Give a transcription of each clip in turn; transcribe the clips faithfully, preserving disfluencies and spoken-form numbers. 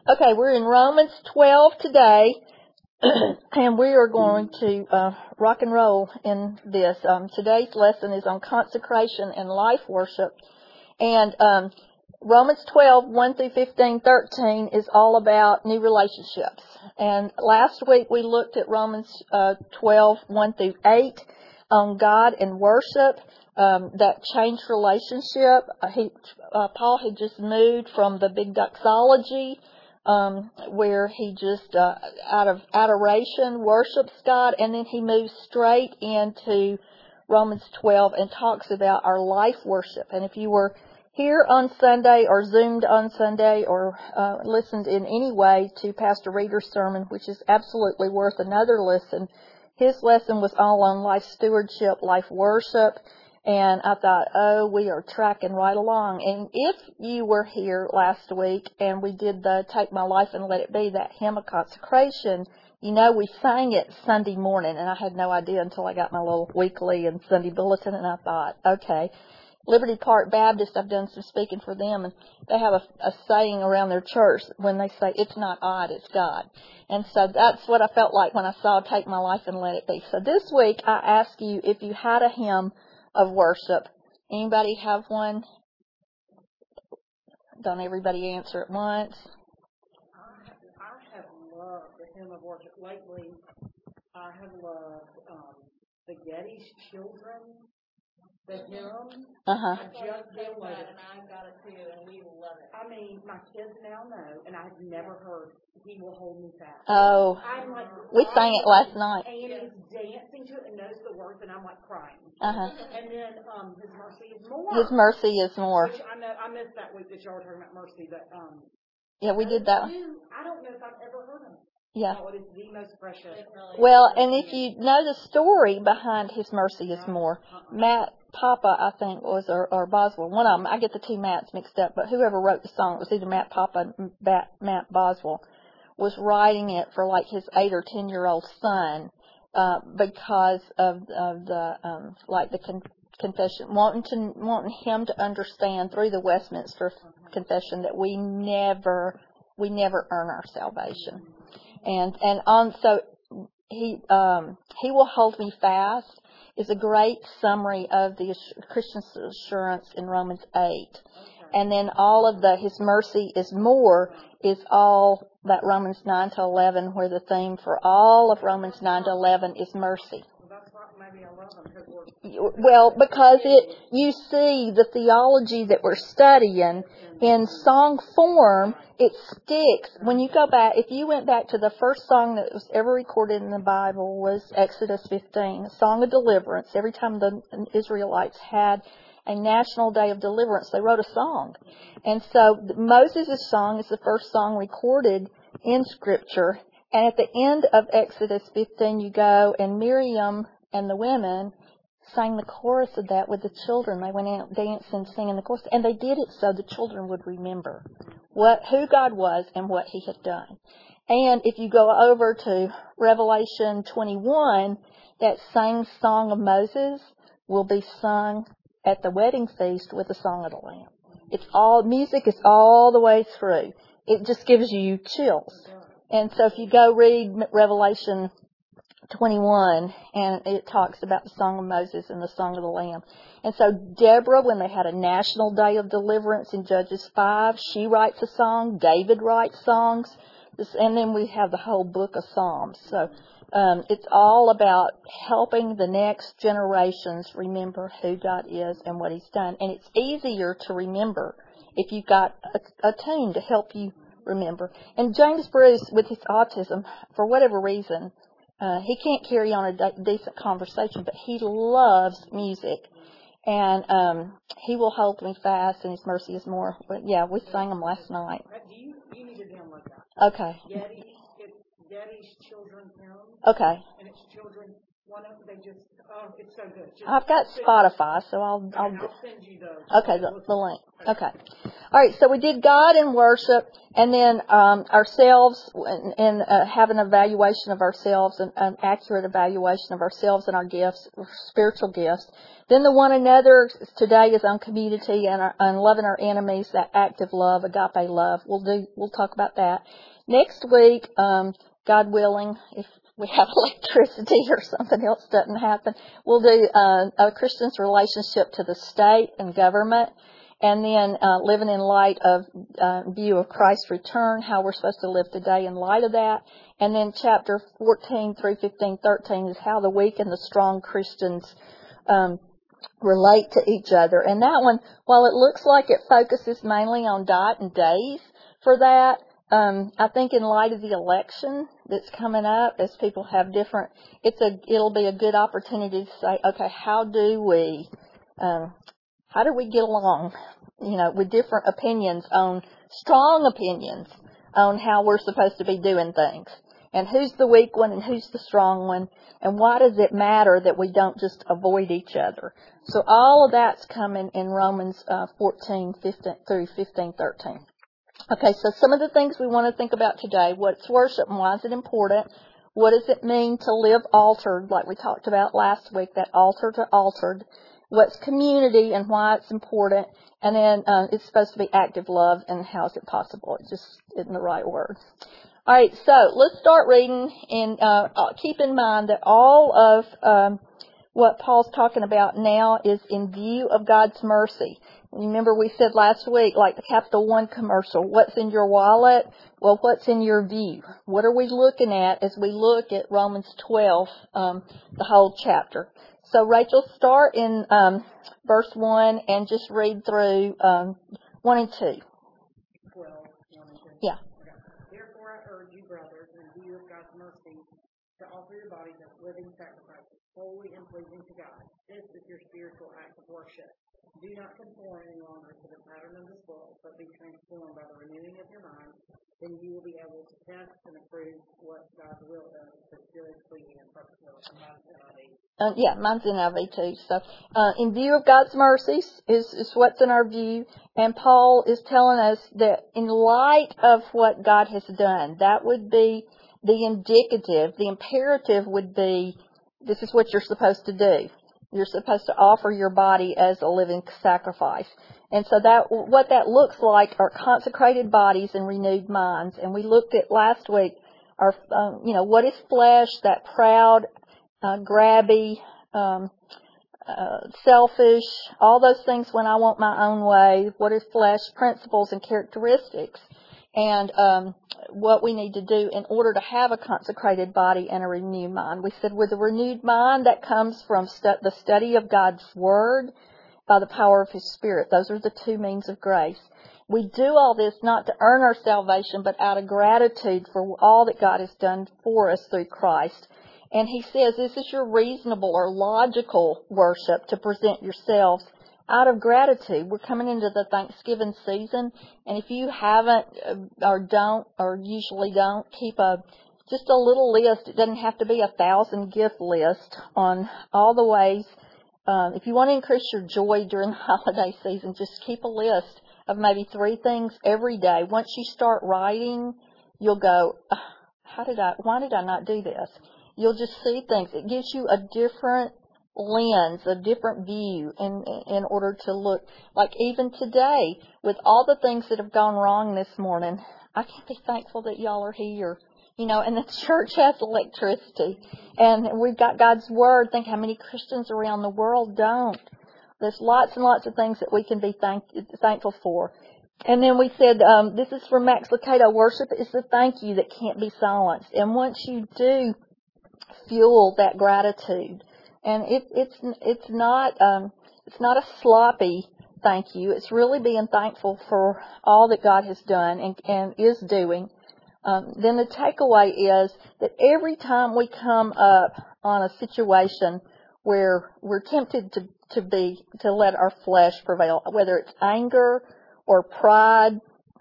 Okay, we're in Romans twelve today, and we are going to uh, rock and roll in this. Um, today's lesson is on consecration and life worship, and um, Romans twelve, one through fifteen, thirteen is all about new relationships. And last week we looked at Romans uh, twelve, one through eight on God and worship. Um, that changed relationship. Uh, he, uh, Paul had just moved from the big doxology, um, where he just, uh, out of adoration, worships God, and then he moves straight into Romans twelve and talks about our life worship. And if you were here on Sunday or Zoomed on Sunday or uh, listened in any way to Pastor Reeder's sermon, which is absolutely worth another listen, his lesson was all on life stewardship, life worship. And I thought, oh, we are tracking right along. And if you were here last week and we did the Take My Life and Let It Be, that hymn of consecration, you know we sang it Sunday morning, and I had no idea until I got my little weekly and Sunday bulletin, and I thought, okay, Liberty Park Baptist, I've done some speaking for them, and they have a, a saying around their church when they say, it's not odd, it's God. And so that's what I felt like when I saw Take My Life and Let It Be. So this week I ask you if you had a hymn of worship. Anybody have one? Don't everybody answer at once. I have loved the hymn of worship. Lately, I have loved um, the Getty's Children, the hymn. Uh-huh. I just downloaded it. And I got it too, and we love it. I mean, my kids now know, and I've never heard He Will Hold Me Fast. Oh, I'm like, we sang it last night. Annie is dancing to it and knows the words, and I'm like crying. Uh-huh. And then um, His Mercy is More. His Mercy is More. Which I know I missed that week that y'all were talking about mercy, but um, yeah, we did that. I don't know if I've ever heard of it. Yeah. Oh, it is the most precious. Really well, and if you know the story behind His Mercy is More, Matt Papa, I think, was, or, or Boswell, one of them, I get the two Matts mixed up, but whoever wrote the song, it was either Matt Papa or Matt Boswell, was writing it for like his eight or ten year old son, uh, because of, of the, um, like the con- confession, wanting to, wanting him to understand through the Westminster Confession that we never, we never earn our salvation. And, and on, so he, um, He Will Hold Me Fast is a great summary of the Christian assurance in Romans eight. And then all of the His Mercy is More is all that Romans nine to eleven, where the theme for all of Romans nine to eleven is mercy. Well, because it, you see the theology that we're studying in song form, it sticks. When you go back, if you went back to the first song that was ever recorded in the Bible was Exodus fifteen, a song of deliverance. Every time the Israelites had a national day of deliverance, they wrote a song. And so Moses' song is the first song recorded in Scripture. And at the end of Exodus fifteen, you go, and Miriam and the women sang the chorus of that with the children. They went out dancing, singing the chorus, and they did it so the children would remember what who God was and what He had done. And if you go over to Revelation twenty-one, that same song of Moses will be sung at the wedding feast with the Song of the Lamb. It's all, music is all the way through. It just gives you chills. And so if you go read Revelation twenty-one, and it talks about the Song of Moses and the Song of the Lamb. And so Deborah, when they had a national day of deliverance in Judges five, she writes a song. David writes songs. And then we have the whole book of Psalms. So um, it's all about helping the next generations remember who God is and what He's done. And it's easier to remember if you've got a, a tune to help you remember. And James Bruce, with his autism, for whatever reason, Uh, he can't carry on a de- decent conversation, but he loves music. And um, He Will Hold Me Fast and His Mercy is More. But yeah, we sang them last night. Do you, you need to download that. Okay. Getty, it's Getty's Children's Hymn. Okay. And it's children, one of them, they just, oh, it's so good. Just I've got send- Spotify, so I'll, okay, I'll, I'll send you the. okay, the, the link. Okay. All right, so we did God and worship, and then um, ourselves, and, and uh, have an evaluation of ourselves, an, an accurate evaluation of ourselves and our gifts, spiritual gifts. Then the one another today is on community and our, on loving our enemies, that active love, agape love. We'll do. We'll talk about that next week. Um, God willing, if we have electricity or something else doesn't happen, we'll do uh, a Christian's relationship to the state and government. And then uh, living in light of uh, view of Christ's return, how we're supposed to live today in light of that. And then chapter fourteen through fifteen, thirteen is how the weak and the strong Christians um, relate to each other. And that one, while it looks like it focuses mainly on diet and days for that, um, I think in light of the election that's coming up, as people have different, it's a it'll be a good opportunity to say, okay, how do we um, how do we get along, you know, with different opinions on, strong opinions on how we're supposed to be doing things. And who's the weak one and who's the strong one, and why does it matter that we don't just avoid each other? So all of that's coming in Romans uh, fourteen, fifteen through fifteen, thirteen. Okay, so some of the things we want to think about today. What's worship and why is it important? What does it mean to live altered, like we talked about last week, that altar to altered? What's community and why it's important? And then uh, it's supposed to be active love, and how is it possible? It just isn't the right word. All right, so let's start reading, and uh, keep in mind that all of um, what Paul's talking about now is in view of God's mercy. Remember we said last week, like the Capital One commercial, what's in your wallet? Well, what's in your view? What are we looking at as we look at Romans twelve, um, the whole chapter? So, Rachel, start in um, verse one and just read through um, one and two. twelve, one and two. Yeah. Okay. Therefore, I urge you, brothers, in view of God's mercy, to offer your bodies as living sacrifices, holy and pleasing to God. This is your spiritual act of worship. Do not conform any longer to the pattern of this world, but be transformed by the renewing of your mind. Then you will be able to test and approve what God's will is, the good, pleasing, and perfect will. Uh, yeah, mine's in N I V too. So, uh, in view of God's mercies is, is what's in our view. And Paul is telling us that in light of what God has done, that would be the indicative, the imperative would be, this is what you're supposed to do. You're supposed to offer your body as a living sacrifice. And so that, what that looks like are consecrated bodies and renewed minds. And we looked at last week, our, um, you know, what is flesh, that proud, uh, grabby, um, uh, selfish, all those things when I want my own way. What is flesh? Principles and characteristics. And um, what we need to do in order to have a consecrated body and a renewed mind. We said with a renewed mind, that comes from stu- the study of God's Word by the power of His Spirit. Those are the two means of grace. We do all this not to earn our salvation, but out of gratitude for all that God has done for us through Christ. And He says this is your reasonable or logical worship, to present yourselves out of gratitude. We're coming into the Thanksgiving season, and if you haven't or don't or usually don't keep a just a little list, it doesn't have to be a thousand gift list on all the ways. Um, if you want to increase your joy during the holiday season, just keep a list of maybe three things every day. Once you start writing, you'll go, how did I, why did I not do this? You'll just see things. It gives you a different lens, a different view in in order to look. Like even today, with all the things that have gone wrong this morning, I can be thankful that y'all are here. You know, and the church has electricity, and we've got God's Word. Think how many Christians around the world don't. There's lots and lots of things that we can be thank, thankful for. And then we said, um, this is from Max Lucado, worship is the thank you that can't be silenced. And once you do fuel that gratitude, and it, it's it's not um, it's not a sloppy thank you. It's really being thankful for all that God has done and, and is doing. Um, then the takeaway is that every time we come up on a situation where we're tempted to, to be to let our flesh prevail, whether it's anger or pride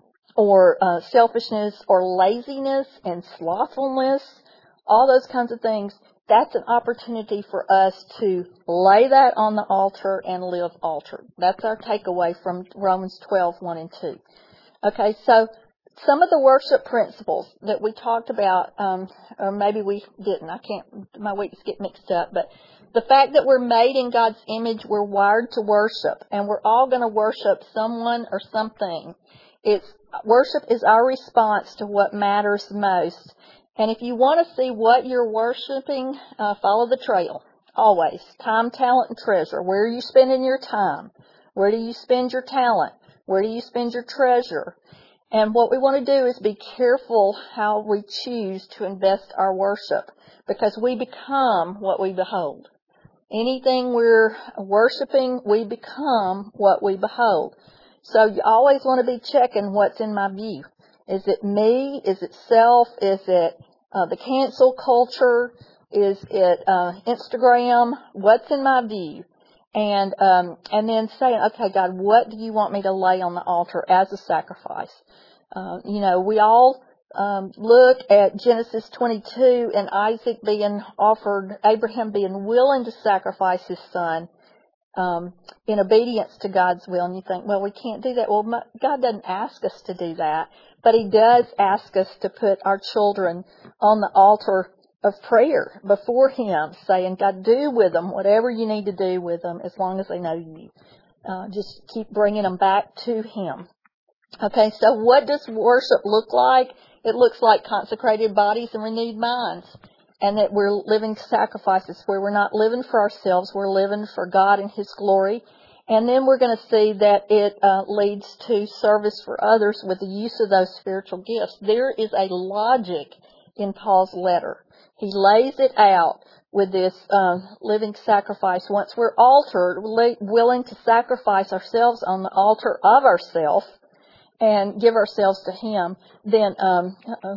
or uh, selfishness or laziness and slothfulness, all those kinds of things, that's an opportunity for us to lay that on the altar and live altered. That's our takeaway from Romans twelve, one and two. Okay, so some of the worship principles that we talked about, um, or maybe we didn't, I can't, my weeks get mixed up, but the fact that we're made in God's image, we're wired to worship, and we're all going to worship someone or something. It's, worship is our response to what matters most. And if you want to see what you're worshiping, uh, follow the trail. Always. Time, talent, and treasure. Where are you spending your time? Where do you spend your talent? Where do you spend your treasure? And what we want to do is be careful how we choose to invest our worship, because we become what we behold. Anything we're worshiping, we become what we behold. So you always want to be checking what's in my view. Is it me? Is it self? Is it uh, the cancel culture? Is it uh, Instagram? What's in my view? And um, and then saying, okay, God, what do you want me to lay on the altar as a sacrifice? Uh, you know, we all um, look at Genesis twenty-two and Isaac being offered, Abraham being willing to sacrifice his son um, in obedience to God's will. And you think, well, we can't do that. Well, my, God doesn't ask us to do that, but He does ask us to put our children on the altar of prayer before Him, saying, God, do with them whatever you need to do with them as long as they know you. Uh, just keep bringing them back to Him. Okay, so what does worship look like? It looks like consecrated bodies and renewed minds, and that we're living sacrifices where we're not living for ourselves, we're living for God and His glory. And then we're going to see that it uh, leads to service for others with the use of those spiritual gifts. There is a logic in Paul's letter. He lays it out with this uh, living sacrifice. Once we're altered, willing to sacrifice ourselves on the altar of ourselves and give ourselves to Him, then, um, uh-oh,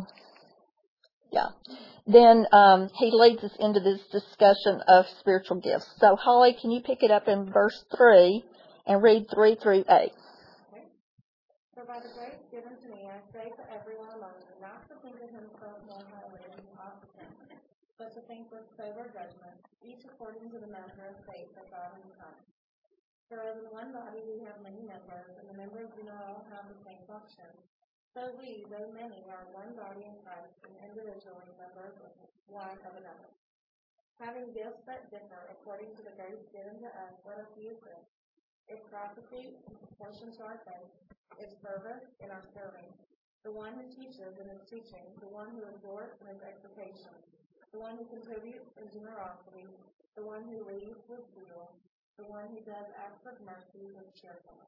yeah, then um, he leads us into this discussion of spiritual gifts. So, Holly, can you pick it up in verse three and read three through eight? Okay. For by the grace given to me, I say to everyone among you, not to think of himself more highly than he ought to think, but to think with sober judgment, each according to the measure of faith that God has given. For as in one body we have many members, and the members do not all have the same function, so we, though many, are one body in Christ, and individually members one of another. Having gifts that differ according to the grace given to us, let us use them. If prophecy, in proportion to our faith, if service, in our serving, the one who teaches in his teaching, the one who exhorts in his exhortation, the one who contributes in generosity, the one who leads with zeal, the one who does acts of mercy with cheerfulness.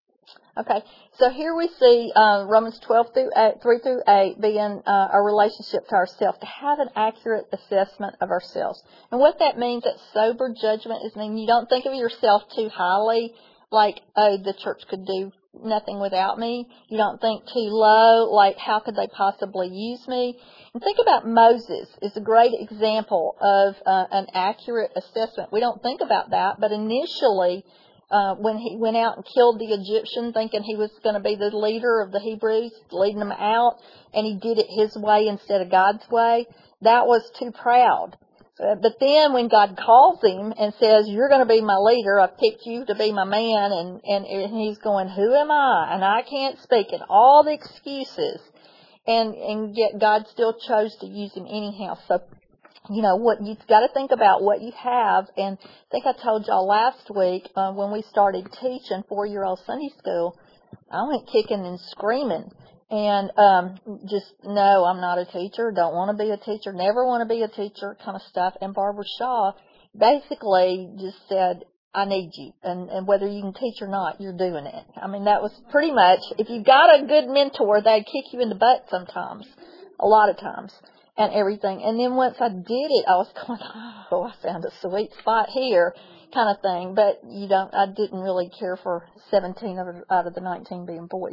Okay, so here we see uh, Romans twelve through eight, three through eight being uh, our relationship to ourselves, to have an accurate assessment of ourselves. And what that means, that sober judgment, is mean you don't think of yourself too highly, like, oh, the church could do nothing without me. You don't think too low, like, how could they possibly use me? And think about Moses is a great example of uh, an accurate assessment. We don't think about that, but initially, Uh, when he went out and killed the Egyptian, thinking he was going to be the leader of the Hebrews, leading them out, and he did it his way instead of God's way, that was too proud. Uh, but then when God calls him and says, you're going to be my leader, I've picked you to be my man, and, and, and he's going, who am I? And I can't speak, and all the excuses, and, and yet God still chose to use him anyhow. So, you know, what you've got to think about what you have. And I think I told y'all last week uh, when we started teaching four-year-old Sunday school, I went kicking and screaming and um, just, no, I'm not a teacher, don't want to be a teacher, never want to be a teacher kind of stuff. And Barbara Shaw basically just said, I need you. And, and whether you can teach or not, you're doing it. I mean, that was pretty much, if you've got a good mentor, they'd kick you in the butt sometimes, a lot of times. And everything. And then once I did it, I was going, oh, I found a sweet spot here, kind of thing. But you don't, I didn't really care for seventeen out of the nineteen being boys.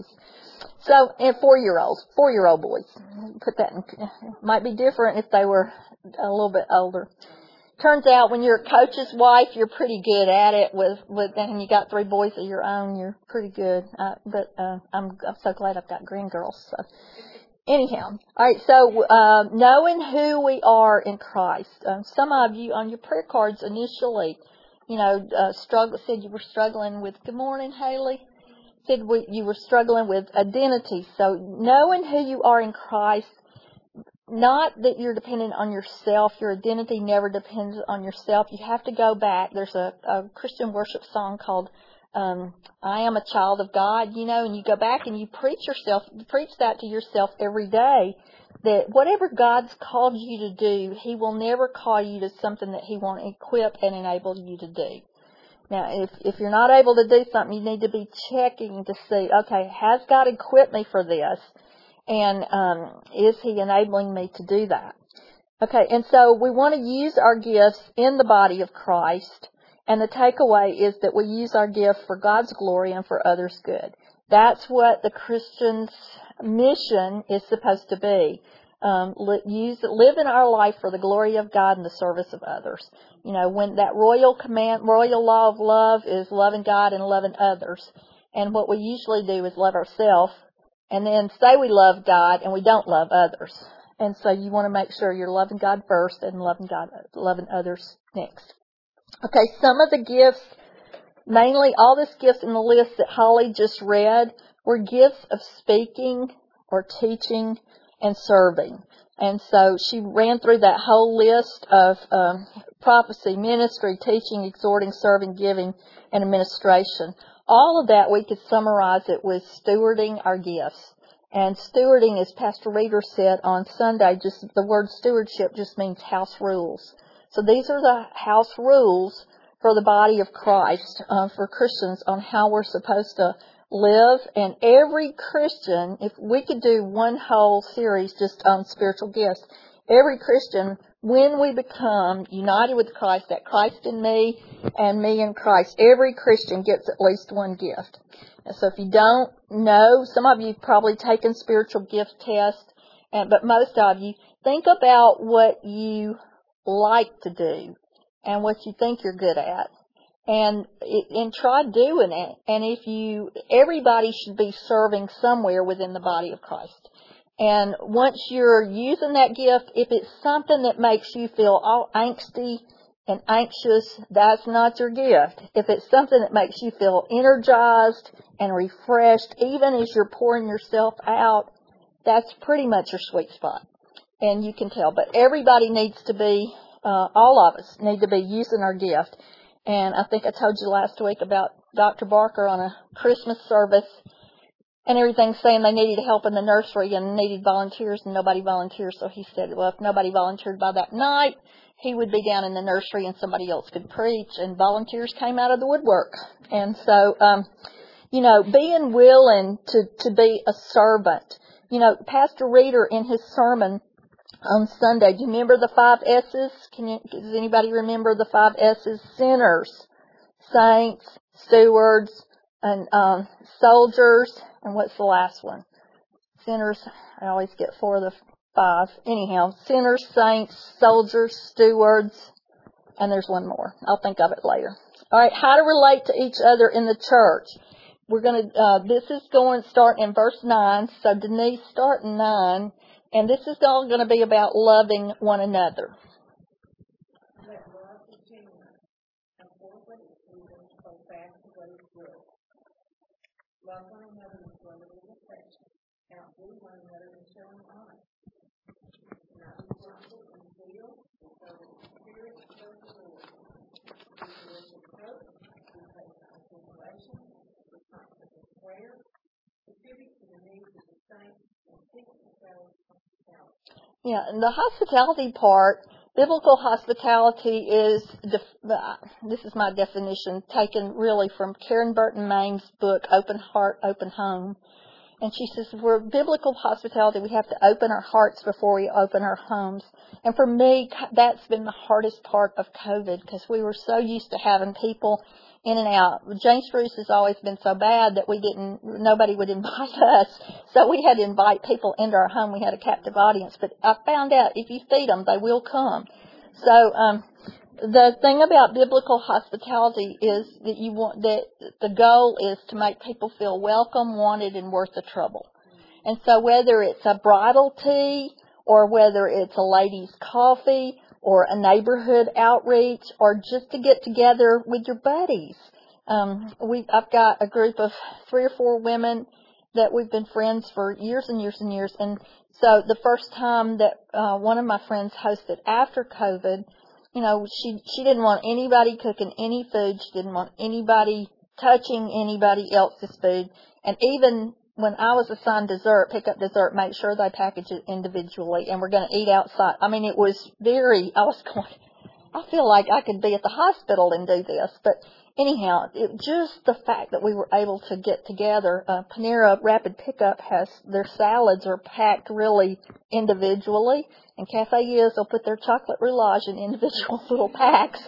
So, and four-year-olds, four-year-old boys. Put that in, might be different if they were a little bit older. Turns out when you're a coach's wife, you're pretty good at it with, with, and you got three boys of your own, you're pretty good. Uh, but, uh, I'm, I'm so glad I've got grandgirls, so. anyhow, all right, so uh, knowing who we are in Christ. Um, some of you on your prayer cards initially, you know, uh, struggle, said you were struggling with, good morning, Haley, said we, you were struggling with identity. So knowing who you are in Christ, not that you're dependent on yourself. Your identity never depends on yourself. You have to go back. There's a, a Christian worship song called um, I Am a Child of God, you know, and you go back and you preach yourself, you preach that to yourself every day, that whatever God's called you to do, He will never call you to something that He won't equip and enable you to do. Now, if, if you're not able to do something, you need to be checking to see, okay, has God equipped me for this? And um, is He enabling me to do that? Okay, and so we want to use our gifts in the body of Christ. And the takeaway is that we use our gift for God's glory and for others' good. That's what the Christian's mission is supposed to be. Um, use, live in our life for the glory of God and the service of others. You know, when that royal command, royal law of love is loving God and loving others. And what we usually do is love ourselves and then say we love God and we don't love others. And so you want to make sure you're loving God first and loving God, loving others next. Okay, some of the gifts, mainly all these gifts in the list that Holly just read, were gifts of speaking or teaching and serving. And so she ran through that whole list of um, prophecy, ministry, teaching, exhorting, serving, giving, and administration. All of that, we could summarize it with stewarding our gifts. And stewarding, as Pastor Reeder said on Sunday, just the word stewardship just means house rules. So these are the house rules for the body of Christ, uh, for Christians, on how we're supposed to live. And every Christian, if we could do one whole series just on spiritual gifts, every Christian, when we become united with Christ, that Christ in me and me in Christ, every Christian gets at least one gift. And so if you don't know, some of you have probably taken spiritual gift tests, and, but most of you, think about what you like to do and what you think you're good at, and and try doing it. And if you, everybody should be serving somewhere within the body of Christ. And once you're using that gift, if it's something that makes you feel all angsty and anxious, that's not your gift. If it's something that makes you feel energized and refreshed, even as you're pouring yourself out, that's pretty much your sweet spot. And you can tell. But everybody needs to be, uh, all of us need to be using our gift. And I think I told you last week about Doctor Barker on a Christmas service and everything, saying they needed help in the nursery and needed volunteers, and nobody volunteered. So he said, well, if nobody volunteered by that night, he would be down in the nursery and somebody else could preach. And volunteers came out of the woodwork. And so, um, you know, being willing to, to be a servant. You know, Pastor Reeder in his sermon on Sunday, do you remember the five S's? Can you, does anybody remember the five S's? Sinners, saints, stewards, and um, soldiers, and what's the last one? Sinners, I always get four of the five. Anyhow, sinners, saints, soldiers, stewards, and there's one more. I'll think of it later. All right, how to relate to each other in the church. We're going to, uh, this is going to start in verse nine, so Denise, start in nine. And this is all going to be about loving one another. Let love be genuine, and for what is evil, hold fast to what is good. Love one another with brotherly affection. Outdo one another in showing honor. Not be drunken in zeal, but serve in the spirit, serve the Lord. Be rich in hope, be patient in tribulation, be constant in prayer, contribute to the needs of the saints, and seek to show. Yeah, and the hospitality part, biblical hospitality is, def- this is my definition, taken really from Karen Burton Main's book, Open Heart, Open Home. And she says, for biblical hospitality, we have to open our hearts before we open our homes. And for me, that's been the hardest part of COVID, because we were so used to having people in and out. Jane Spruce has always been so bad that we didn't, nobody would invite us. So we had to invite people into our home. We had a captive audience. But I found out if you feed them, they will come. So, um, the thing about biblical hospitality is that you want, that the goal is to make people feel welcome, wanted, and worth the trouble. And so whether it's a bridal tea or whether it's a ladies' coffee or a neighborhood outreach or just to get together with your buddies. Um, we, I've got a group of three or four women that we've been friends for years and years and years. And so the first time that uh, one of my friends hosted after COVID, you know, she she didn't want anybody cooking any food. She didn't want anybody touching anybody else's food. And even when I was assigned dessert, pick up dessert, make sure they package it individually, and we're going to eat outside. I mean, it was very, I was going, I feel like I could be at the hospital and do this. But anyhow, it, just the fact that we were able to get together, uh, Panera Rapid Pickup has, their salads are packed really individually, and Cafe Is will put their chocolate roulage in individual little packs.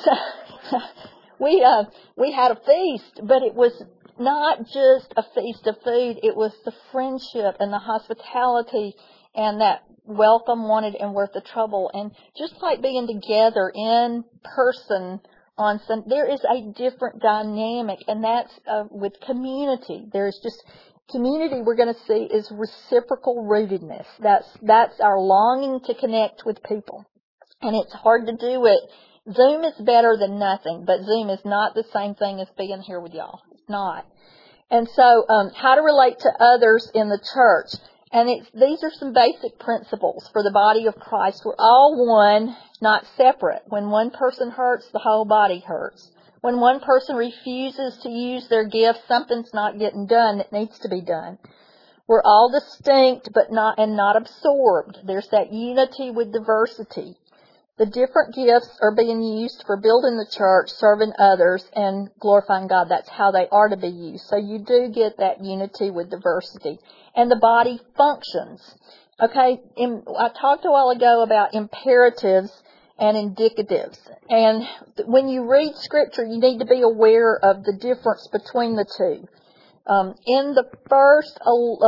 So we, uh, we had a feast, but it was not just a feast of food, it was the friendship and the hospitality and that welcome, wanted, and worth the trouble. And just like being together in person on some, there is a different dynamic, and that's uh, with community. There's just community we're going to see is reciprocal rootedness. That's, that's our longing to connect with people. And it's hard to do it. Zoom is better than nothing, but Zoom is not the same thing as being here with y'all. It's not. And so, um, how to relate to others in the church. And it's, these are some basic principles for the body of Christ. We're all one, not separate. When one person hurts, the whole body hurts. When one person refuses to use their gift, something's not getting done that needs to be done. We're all distinct, but not, and not absorbed. There's that unity with diversity. The different gifts are being used for building the church, serving others, and glorifying God. That's how they are to be used. So you do get that unity with diversity. And the body functions. Okay, in, I talked a while ago about imperatives and indicatives. And when you read Scripture, you need to be aware of the difference between the two. Um, in the first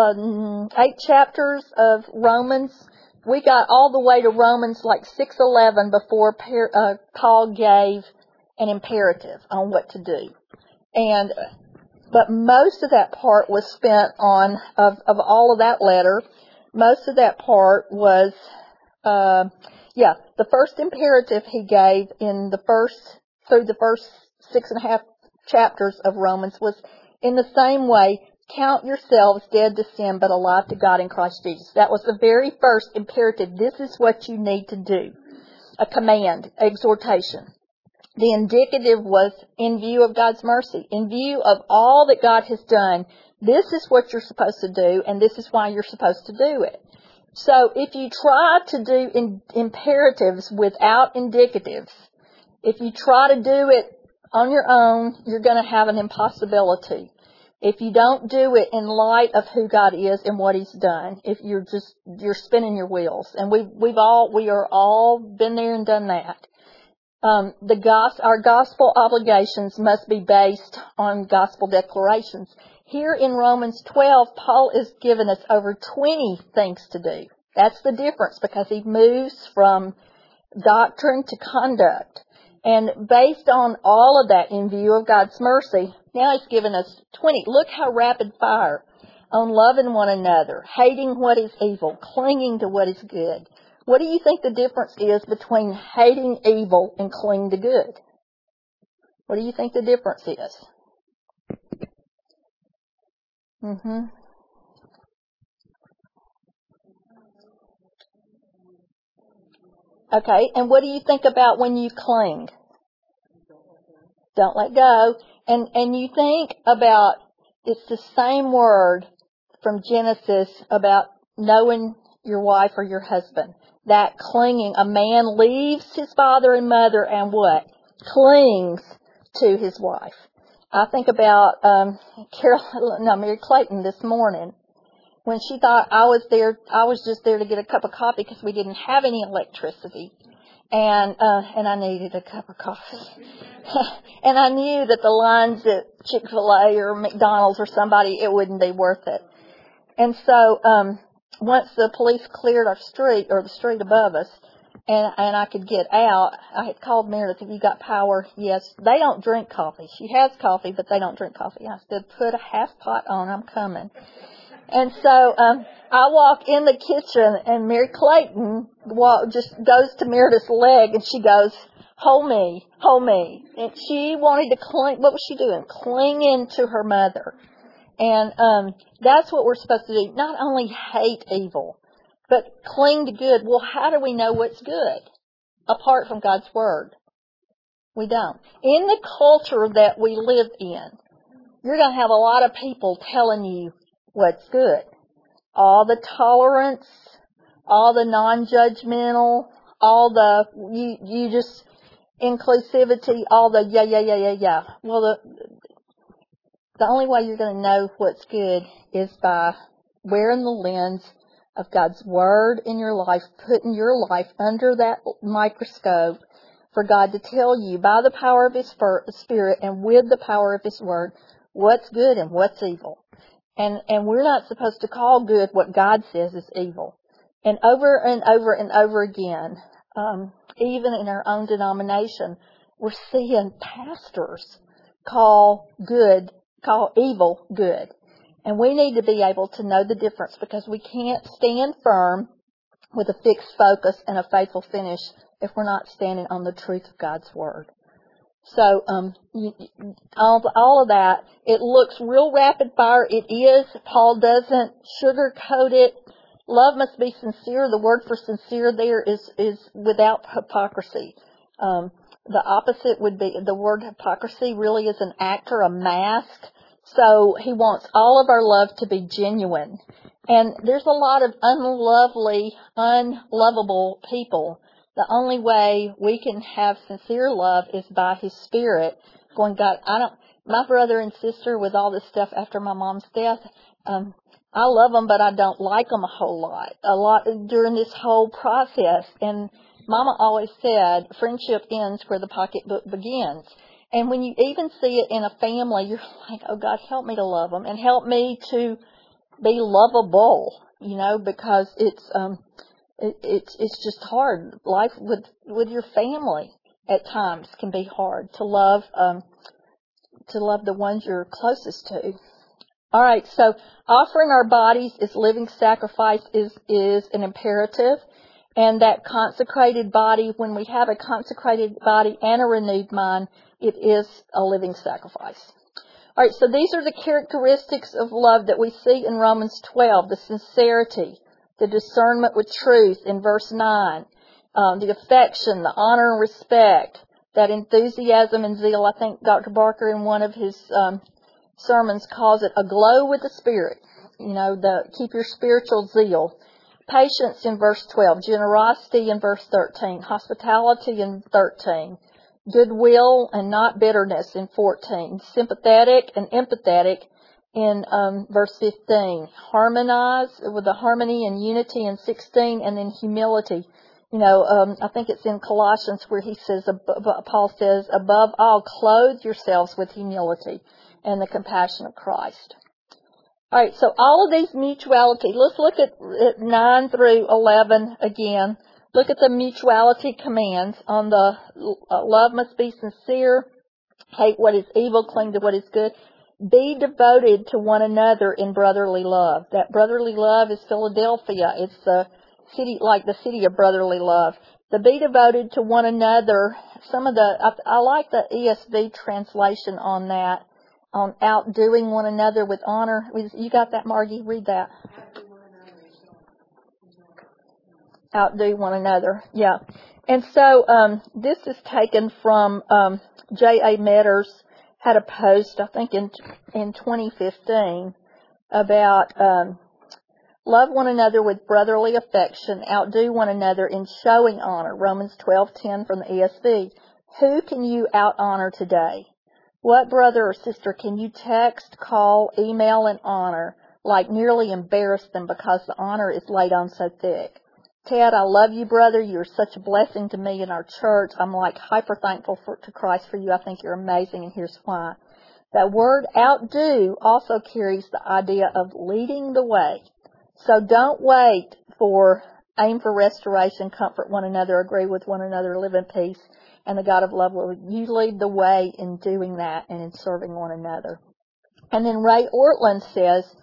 uh, eight chapters of Romans, we got all the way to Romans like six eleven before uh, Paul gave an imperative on what to do. And, but most of that part was spent on, of, of all of that letter, most of that part was, uh, yeah, the first imperative he gave in the first, through the first six and a half chapters of Romans was in the same way, count yourselves dead to sin, but alive to God in Christ Jesus. That was the very first imperative. This is what you need to do. A command, exhortation. The indicative was in view of God's mercy, in view of all that God has done. This is what you're supposed to do, and this is why you're supposed to do it. So if you try to do in, imperatives without indicatives, if you try to do it on your own, you're going to have an impossibility. If you don't do it in light of who God is and what He's done, if you're just, you're spinning your wheels. And we've, we've all, we are all been there and done that. Um, the gos, our gospel obligations must be based on gospel declarations. Here in Romans twelve, Paul is giving us over twenty things to do. That's the difference, because he moves from doctrine to conduct. And based on all of that, in view of God's mercy, now He's given us twenty. Look how rapid fire on loving one another, hating what is evil, clinging to what is good. What do you think the difference is between hating evil and clinging to good? What do you think the difference is? Mm-hmm. Okay, and what do you think about when you cling? Don't let go. And and you think about, it's the same word from Genesis about knowing your wife or your husband. That clinging, a man leaves his father and mother and what? Clings to his wife. I think about um Carol, no, Mary Clayton this morning, when she thought I was there, I was just there to get a cup of coffee because we didn't have any electricity. And, uh, and I needed a cup of coffee. And I knew that the lines at Chick-fil-A or McDonald's or somebody, it wouldn't be worth it. And so, um, once the police cleared our street, or the street above us, and, and I could get out, I had called Meredith, have you got power? Yes. They don't drink coffee. She has coffee, but they don't drink coffee. I said, put a half pot on, I'm coming. And so um, I walk in the kitchen, and Mary Clayton walk, just goes to Meredith's leg, and she goes, hold me, hold me. And she wanted to cling. What was she doing? Clinging to her mother. And um, that's what we're supposed to do. Not only hate evil, but cling to good. Well, how do we know what's good? Apart from God's Word. We don't. In the culture that we live in, you're going to have a lot of people telling you what's good. All the tolerance, all the non-judgmental, all the, you, you just, inclusivity, all the yeah, yeah, yeah, yeah, yeah. Well, the, the only way you're going to know what's good is by wearing the lens of God's Word in your life, putting your life under that microscope for God to tell you by the power of His Spirit and with the power of His Word what's good and what's evil. And and we're not supposed to call good what God says is evil. And over and over and over again, um, even in our own denomination, we're seeing pastors call good, call evil good. And we need to be able to know the difference, because we can't stand firm with a fixed focus and a faithful finish if we're not standing on the truth of God's Word. So, um, all, all of that, it looks real rapid fire. It is. Paul doesn't sugarcoat it. Love must be sincere. The word for sincere there is, is without hypocrisy. Um, the opposite would be, the word hypocrisy really is an act or a mask. So he wants all of our love to be genuine. And there's a lot of unlovely, unlovable people. The only way we can have sincere love is by His Spirit going, God, I don't, my brother and sister with all this stuff after my mom's death, um, I love them, but I don't like them a whole lot, a lot during this whole process. And Mama always said, friendship ends where the pocketbook begins. And when you even see it in a family, you're like, oh God, help me to love them and help me to be lovable, you know, because it's, um, It, it's it's just hard. Life with with your family at times can be hard to love um, to love the ones you're closest to. All right, so offering our bodies as living sacrifice is is an imperative, and that consecrated body, when we have a consecrated body and a renewed mind, it is a living sacrifice. All right, so these are the characteristics of love that we see in Romans twelve: the sincerity, the discernment with truth in verse nine, um, the affection, the honor and respect, that enthusiasm and zeal. I think Doctor Barker in one of his um, sermons calls it a glow with the Spirit. You know, the keep your spiritual zeal. Patience in verse twelve, generosity in verse thirteen, hospitality in thirteen, goodwill and not bitterness in fourteen, sympathetic and empathetic in um, verse fifteen, harmonize with the harmony and unity in sixteen, and then humility. You know, um, I think it's in Colossians where he says, Paul says, above all, clothe yourselves with humility and the compassion of Christ. All right, so all of these mutuality. Let's look at, at nine through eleven again. Look at the mutuality commands on the uh, love must be sincere, hate what is evil, cling to what is good. Be devoted to one another in brotherly love. That brotherly love is Philadelphia. It's the city, like the city of brotherly love. The be devoted to one another. Some of the, I, I like the E S V translation on that, on outdoing one another with honor. You got that, Margie? Read that. Outdo one another. Yeah. And so, um, this is taken from, um, J A Metters had a post, I think in in twenty fifteen, about um, love one another with brotherly affection, outdo one another in showing honor. Romans twelve ten from the E S V. Who can you out honor today? What brother or sister can you text, call, email, and honor, like nearly embarrass them because the honor is laid on so thick? Ted, I love you, brother. You're such a blessing to me in our church. I'm like hyper thankful for, to Christ for you. I think you're amazing, and here's why. That word outdo also carries the idea of leading the way. So don't wait for, aim for restoration, comfort one another, agree with one another, live in peace, and the God of love will, you lead the way in doing that and in serving one another. And then Ray Ortlund says,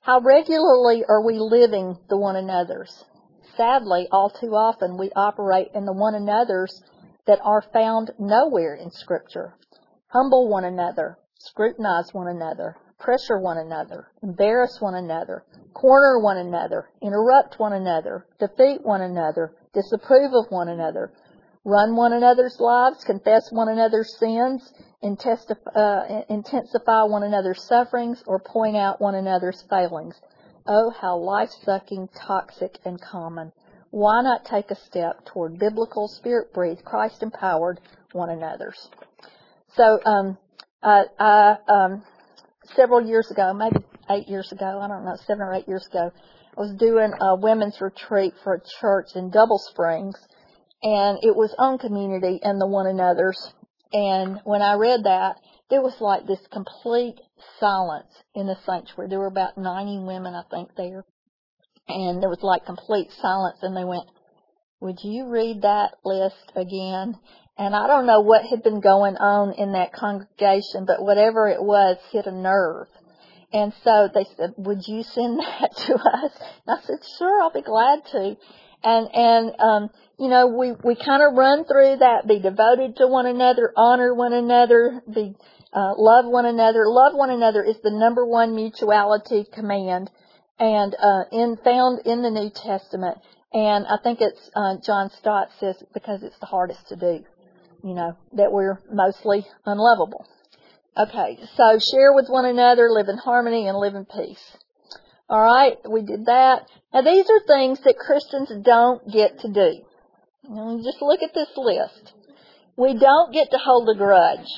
How regularly are we living the one another's? Sadly, all too often we operate in the one another's that are found nowhere in Scripture. Humble one another, scrutinize one another, pressure one another, embarrass one another, corner one another, interrupt one another, defeat one another, disapprove of one another, run one another's lives, confess one another's sins, uh, intensify one another's sufferings, or point out one another's failings. Oh, how life-sucking, toxic, and common. Why not take a step toward biblical, spirit-breathed, Christ-empowered one another's? So, um, uh, I, um, several years ago, maybe eight years ago, I don't know, seven or eight years ago, I was doing a women's retreat for a church in Double Springs, and it was on community and the one another's. And when I read that, there was like this complete silence in the sanctuary. There were about ninety women, I think, there. And there was like complete silence, and they went, would you read that list again? And I don't know what had been going on in that congregation, but whatever it was hit a nerve. And so they said, would you send that to us? And I said, sure, I'll be glad to. And, and, um, you know, we, we kind of run through that, be devoted to one another, honor one another, be, uh, love one another. Love one another is the number one mutuality command, and, uh, in, found in the New Testament. And I think it's, uh, John Stott says, because it's the hardest to do, you know, that we're mostly unlovable. Okay, so share with one another, live in harmony, and live in peace. All right, we did that. Now, these are things that Christians don't get to do. Now, just look at this list. We don't get to hold a grudge.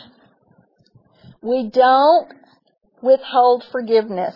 We don't withhold forgiveness.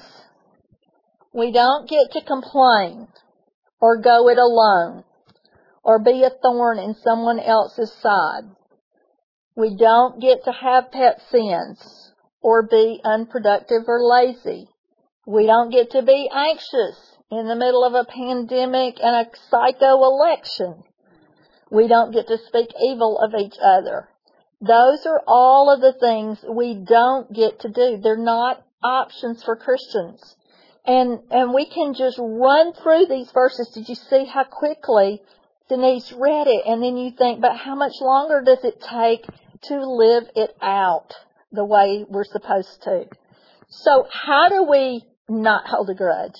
We don't get to complain or go it alone or be a thorn in someone else's side. We don't get to have pet sins or be unproductive or lazy. We don't get to be anxious in the middle of a pandemic and a psycho election. We don't get to speak evil of each other. Those are all of the things we don't get to do. They're not options for Christians. And and we can just run through these verses. Did you see how quickly Denise read it? And then you think, but how much longer does it take to live it out the way we're supposed to? So how do we not hold a grudge?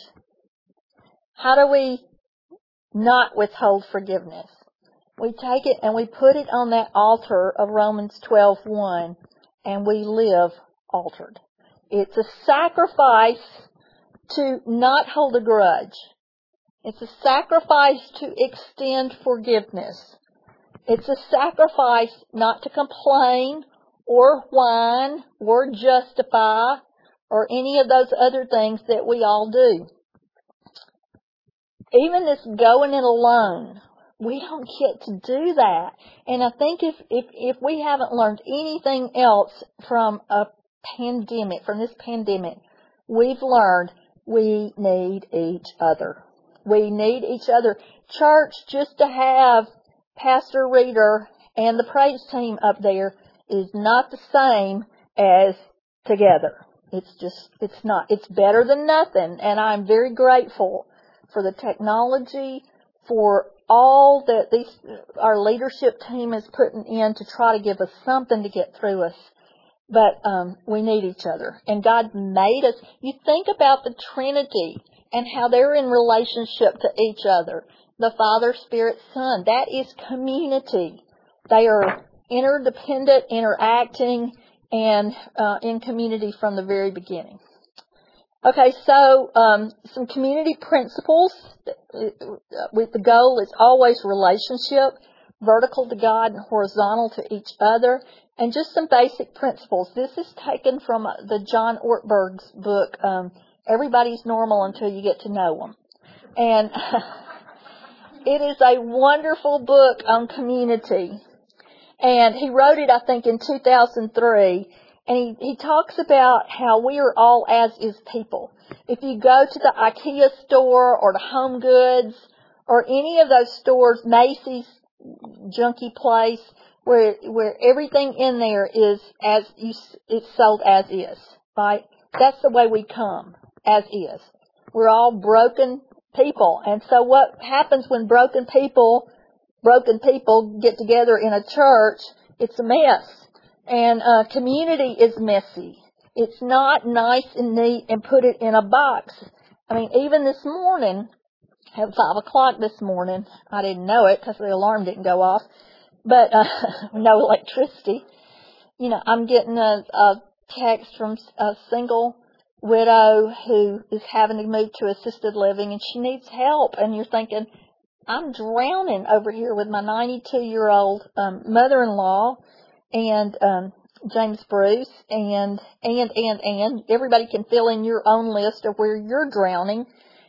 How do we not withhold forgiveness? We take it and we put it on that altar of Romans twelve one, and we live altered. It's a sacrifice to not hold a grudge. It's a sacrifice to extend forgiveness. It's a sacrifice not to complain or whine or justify or any of those other things that we all do. Even this going it alone, we don't get to do that. And I think if, if, if we haven't learned anything else from a pandemic, from this pandemic, we've learned we need each other. We need each other. Church, just to have Pastor Reader and the praise team up there is not the same as together. It's just, it's not. It's better than nothing. And I'm very grateful for the technology, for all that these, our leadership team is putting in to try to give us something to get through us. But um, we need each other. And God made us. You think about the Trinity and how they're in relationship to each other. The Father, Spirit, Son. That is community. They are interdependent, interacting, and uh, in community from the very beginning. Okay, so um, some community principles. With the goal is always relationship, vertical to God and horizontal to each other, and just some basic principles. This is taken from the John Ortberg's book, um, Everybody's Normal Until You Get to Know Them. And it is a wonderful book on community. And he wrote it, I think, in two thousand three. And he, he talks about how we are all as is people. If you go to the IKEA store or the Home Goods or any of those stores, Macy's, junky place, where where everything in there is as you, it's sold as is, right? That's the way we come, as is. We're all broken people. And so what happens when broken people, broken people get together in a church? It's a mess. And uh, community is messy. It's not nice and neat and put it in a box. I mean, even this morning, at five o'clock this morning, I didn't know it because the alarm didn't go off, but uh, no electricity. You know, I'm getting a, a text from a single widow who is having to move to assisted living, and she needs help. And you're thinking, I'm drowning over here with my ninety-two-year-old um, mother-in-law and um, James Bruce, and, and, and, and. Everybody can fill in your own list of where you're drowning.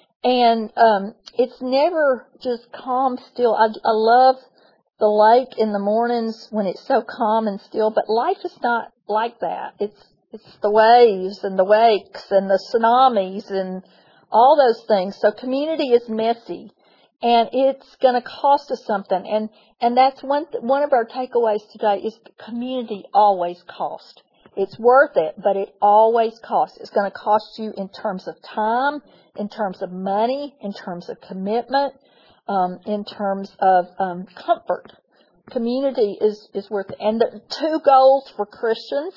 And um, it's never just calm, still. I, I love the lake in the mornings when it's so calm and still, but life is not like that. It's it's the waves and the wakes and the tsunamis and all those things. So community is messy, and it's going to cost us something. And and that's one th- one of our takeaways today is community always costs. It's worth it, but it always costs. It's going to cost you in terms of time, in terms of money, in terms of commitment, um, in terms of um, comfort. Community is, is worth it. And the two goals for Christians,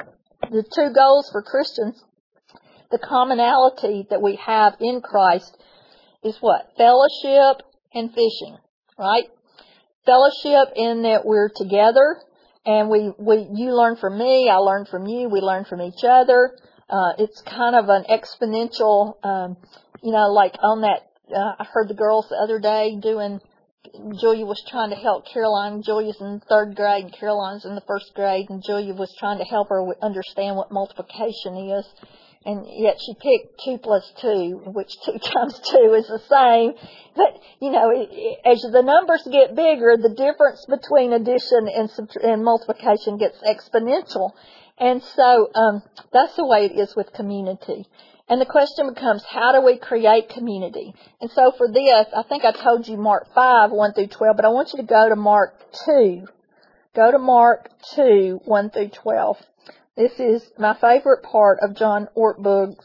the two goals for Christians, the commonality that we have in Christ is what? Fellowship and fishing, right? Fellowship in that we're together. And we, we, you learn from me, I learn from you, we learn from each other. Uh, it's kind of an exponential, um, you know, like on that, uh, I heard the girls the other day doing, Julia was trying to help Caroline. Julia's in third grade and Caroline's in the first grade, and Julia was trying to help her understand what multiplication is. And yet she picked two plus two, which two times two is the same. But, you know, it, it, as the numbers get bigger, the difference between addition and, and multiplication gets exponential. And so um, that's the way it is with community. And the question becomes, how do we create community? And so for this, I think I told you Mark five, one through twelve, but I want you to go to Mark two. Go to Mark two, one through twelve. This is my favorite part of John Ortberg's,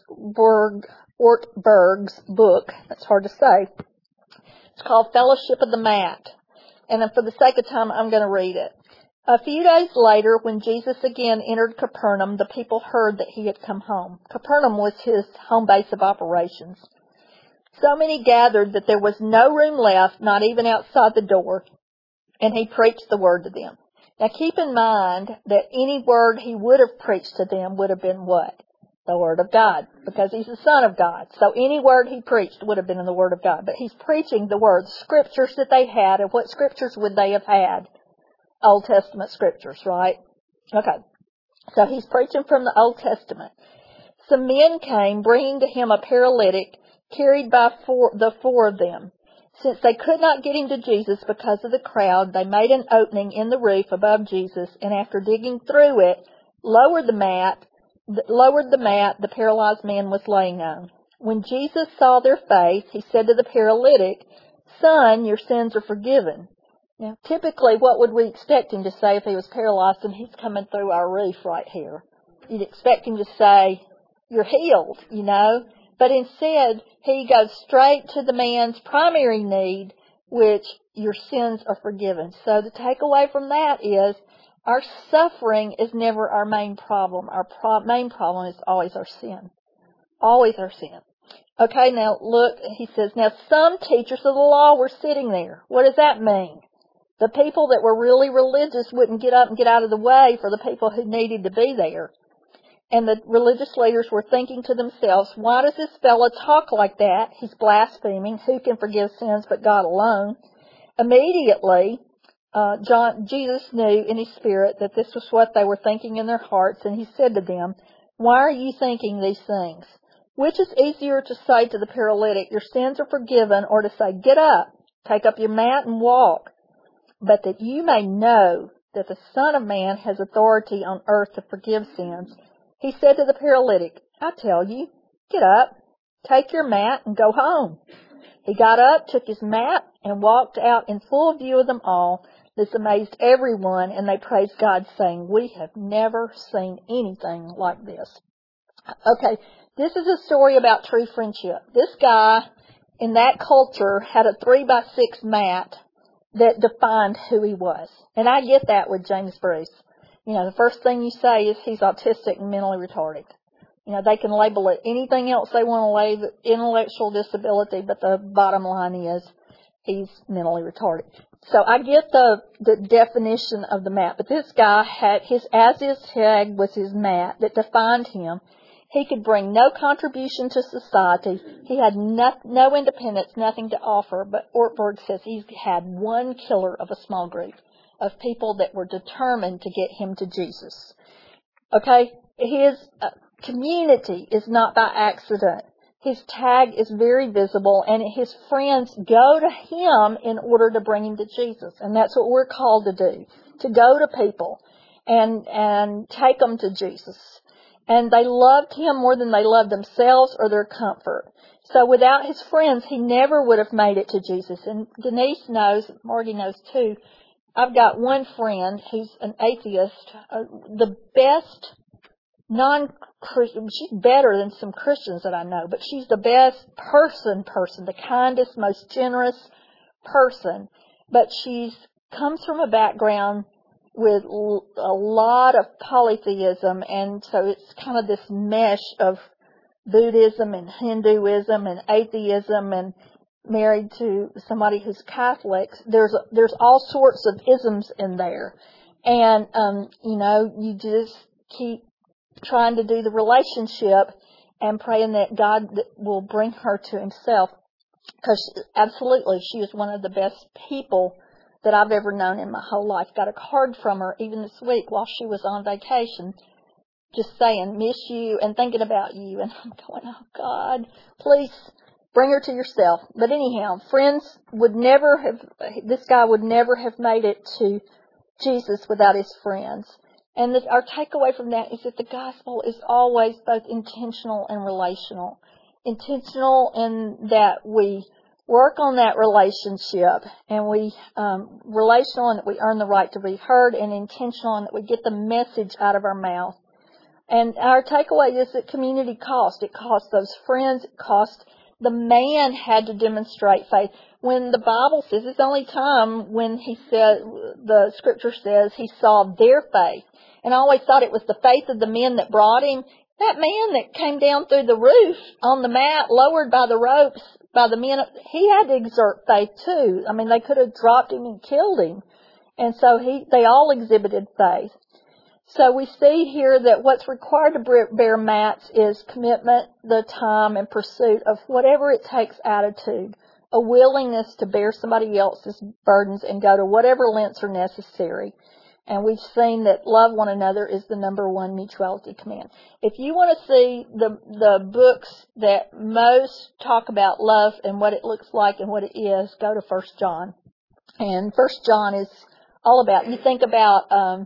Ortberg's book. That's hard to say. It's called Fellowship of the Mat. And for the sake of time, I'm going to read it. A few days later, when Jesus again entered Capernaum, the people heard that he had come home. Capernaum was his home base of operations. So many gathered that there was no room left, not even outside the door, and he preached the word to them. Now keep in mind that any word he would have preached to them would have been what? The Word of God, because he's the Son of God. So any word he preached would have been in the Word of God. But he's preaching the Word, scriptures that they had, and what scriptures would they have had? Old Testament scriptures, right? Okay. So he's preaching from the Old Testament. Some men came, bringing to him a paralytic, carried by four, the four of them. Since they could not get him to Jesus because of the crowd, they made an opening in the roof above Jesus, and after digging through it, lowered the mat, lowered the mat the paralyzed man was laying on. When Jesus saw their faith, he said to the paralytic, "Son, your sins are forgiven." Now, typically, what would we expect him to say if he was paralyzed and he's coming through our roof right here? You'd expect him to say, "You're healed," you know. But instead, he goes straight to the man's primary need, which your sins are forgiven. So the takeaway from that is our suffering is never our main problem. Our pro- main problem is always our sin. Always our sin. Okay, now look, he says, now some teachers of the law were sitting there. What does that mean? The people that were really religious wouldn't get up and get out of the way for the people who needed to be there. And the religious leaders were thinking to themselves, why does this fellow talk like that? He's blaspheming. Who can forgive sins but God alone? Immediately, uh, John, Jesus knew in his spirit that this was what they were thinking in their hearts, and he said to them, why are you thinking these things? Which is easier to say to the paralytic, your sins are forgiven, or to say, get up, take up your mat and walk? But that you may know that the Son of Man has authority on earth to forgive sins, he said to the paralytic, I tell you, get up, take your mat, and go home. He got up, took his mat, and walked out in full view of them all. This amazed everyone, and they praised God, saying, we have never seen anything like this. Okay, This is a story about true friendship. This guy in that culture had a three by six mat that defined who he was. And I get that with James Bruce. You know, the first thing you say is he's autistic and mentally retarded. You know, they can label it anything else they want to label, intellectual disability, but the bottom line is he's mentally retarded. So I get the, the definition of the mat, but this guy had his as-is tag was his mat that defined him. He could bring no contribution to society. He had no, no independence, nothing to offer, but Ortberg says he had one killer of a small group of people that were determined to get him to Jesus. Okay? His uh, community is not by accident. His tag is very visible, and his friends go to him in order to bring him to Jesus. And that's what we're called to do, to go to people and and take them to Jesus. And they loved him more than they loved themselves or their comfort. So without his friends, he never would have made it to Jesus. And Denise knows, Margie knows too, I've got one friend who's an atheist, uh, the best non-Christian, she's better than some Christians that I know, but she's the best person person, the kindest, most generous person. But she's comes from a background with a lot of polytheism, and so it's kind of this mesh of Buddhism and Hinduism and atheism, and married to somebody who's Catholic. There's there's all sorts of isms in there, and um, you know, you just keep trying to do the relationship and praying that God will bring her to himself, because absolutely she is one of the best people that I've ever known in my whole life. Got a card from her even this week while she was on vacation, just saying, miss you and thinking about you. And I'm going, oh God, please bring her to yourself. But anyhow, friends would never have, this guy would never have made it to Jesus without his friends. And the, our takeaway from that is that the gospel is always both intentional and relational. Intentional in that we work on that relationship, and we um, relational in that we earn the right to be heard, and intentional in that we get the message out of our mouth. And our takeaway is that community cost. It cost those friends. It cost the man had to demonstrate faith. When the Bible says, it's the only time when he said, the scripture says he saw their faith. And I always thought it was the faith of the men that brought him. That man that came down through the roof on the mat, lowered by the ropes, by the men, he had to exert faith too. I mean, they could have dropped him and killed him. And so he, they all exhibited faith. So we see here that what's required to bear mats is commitment, the time, and pursuit of whatever it takes attitude, a willingness to bear somebody else's burdens and go to whatever lengths are necessary. And we've seen that love one another is the number one mutuality command. If you want to see the the books that most talk about love and what it looks like and what it is, go to First John. And First John is all about, you think about, um,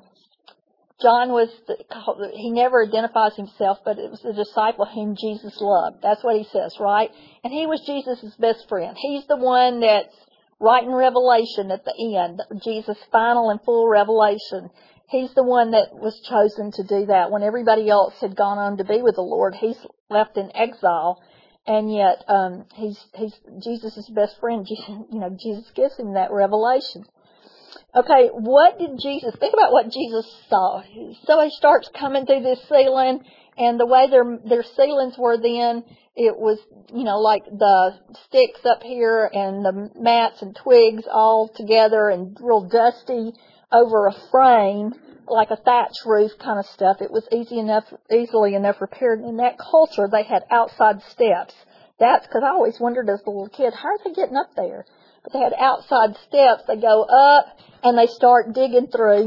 John was, the, he never identifies himself, but it was the disciple whom Jesus loved. That's what he says, right? And he was Jesus' best friend. He's the one that's writing Revelation at the end, Jesus' final and full revelation. He's the one that was chosen to do that. When everybody else had gone on to be with the Lord, he's left in exile, and yet um, he's he's Jesus' best friend. You know, Jesus gives him that revelation. Okay, what did Jesus, think about what Jesus saw. So he starts coming through this ceiling, and the way their their ceilings were then, it was, you know, like the sticks up here and the mats and twigs all together and real dusty over a frame, like a thatch roof kind of stuff. It was easy enough, easily enough repaired. In that culture, they had outside steps. That's because I always wondered as a little kid, how are they getting up there? But they had outside steps. They go up and they start digging through.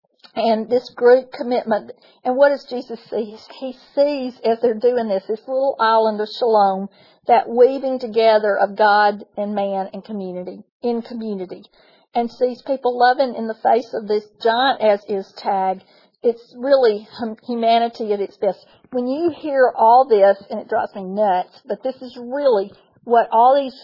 And this great commitment. And what does Jesus see? He sees, as they're doing this, this little island of shalom, that weaving together of God and man and community, in community. And sees people loving in the face of this giant as is tag. It's really humanity at its best. When you hear all this, and it drives me nuts, but this is really what all these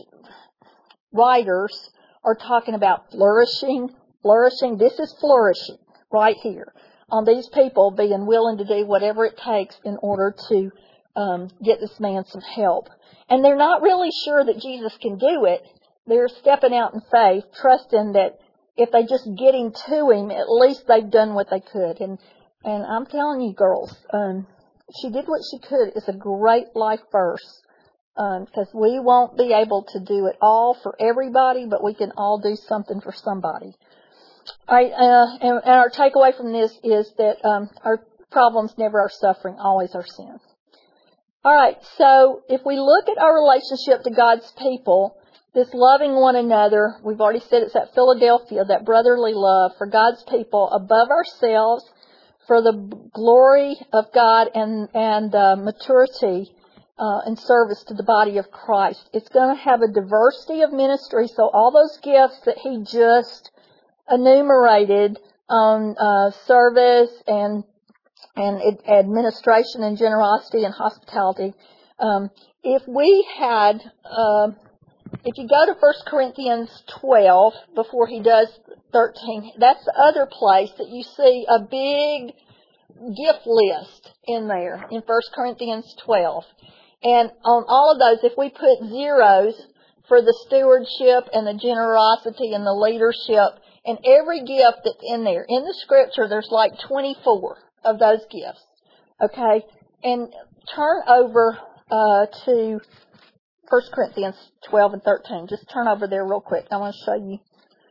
writers are talking about, flourishing, flourishing. This is flourishing. Right here, on these people being willing to do whatever it takes in order to um, get this man some help. And they're not really sure that Jesus can do it. They're stepping out in faith, trusting that if they just get him to him, at least they've done what they could. And and I'm telling you, girls, um, she did what she could. It's a great life verse, because um, we won't be able to do it all for everybody, but we can all do something for somebody. All right, uh, and, and our takeaway from this is that um, our problem's never our suffering, always our sin. All right, so if we look at our relationship to God's people, this loving one another, we've already said it's that Philadelphia, that brotherly love for God's people above ourselves, for the glory of God and, and uh, maturity uh, and service to the body of Christ. It's going to have a diversity of ministry, so all those gifts that he just enumerated on uh, service and and administration and generosity and hospitality. Um, if we had, uh, if you go to First Corinthians twelve, before he does thirteen, that's the other place that you see a big gift list in there, in First Corinthians twelve. And on all of those, if we put zeros for the stewardship and the generosity and the leadership, and every gift that's in there, in the scripture, there's like twenty-four of those gifts, okay? And turn over uh, to First Corinthians twelve and thirteen. Just turn over there real quick. I want to show you.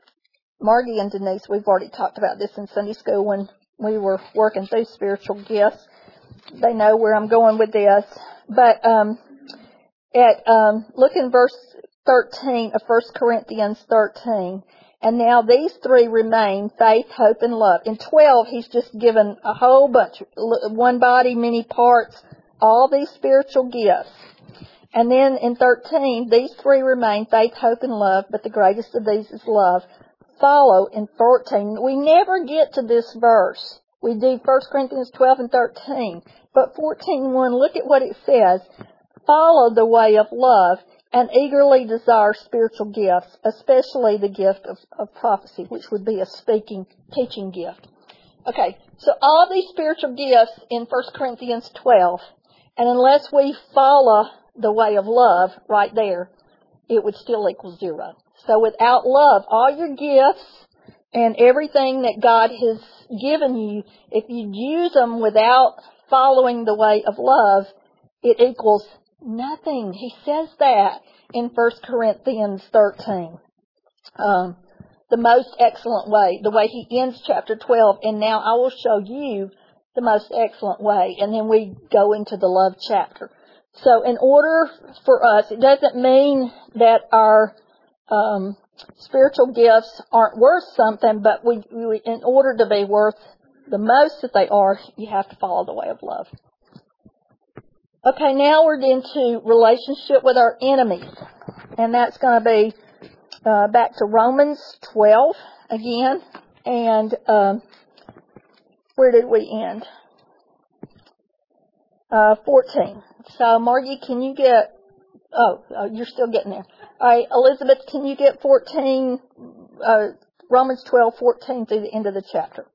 Margie and Denise, we've already talked about this in Sunday school when we were working through spiritual gifts. They know where I'm going with this. But um, at um, look in verse thirteen of First Corinthians thirteen. And now these three remain, faith, hope, and love. In twelve, he's just given a whole bunch, one body, many parts, all these spiritual gifts. And then in thirteen, these three remain, faith, hope, and love, but the greatest of these is love. Follow in fourteen. We never get to this verse. We do First Corinthians twelve and thirteen. But fourteen one, look at what it says. Follow the way of love and eagerly desire spiritual gifts, especially the gift of, of prophecy, which would be a speaking, teaching gift. Okay, so all these spiritual gifts in First Corinthians twelve, and unless we follow the way of love right there, it would still equal zero. So without love, all your gifts and everything that God has given you, if you use them without following the way of love, it equals nothing. He says that in First Corinthians thirteen. Um, the most excellent way, the way he ends chapter twelve, and now I will show you the most excellent way. And then we go into the love chapter. So in order for us, it doesn't mean that our um, spiritual gifts aren't worth something, but we, we, in order to be worth the most that they are, you have to follow the way of love. Okay, now we're into relationship with our enemies. And that's going to be uh, back to Romans twelve again. And um, where did we end? Uh, fourteen. So, Margie, can you get... Oh, oh, you're still getting there. All right, Elizabeth, can you get fourteen, uh, Romans twelve, fourteen through the end of the chapter?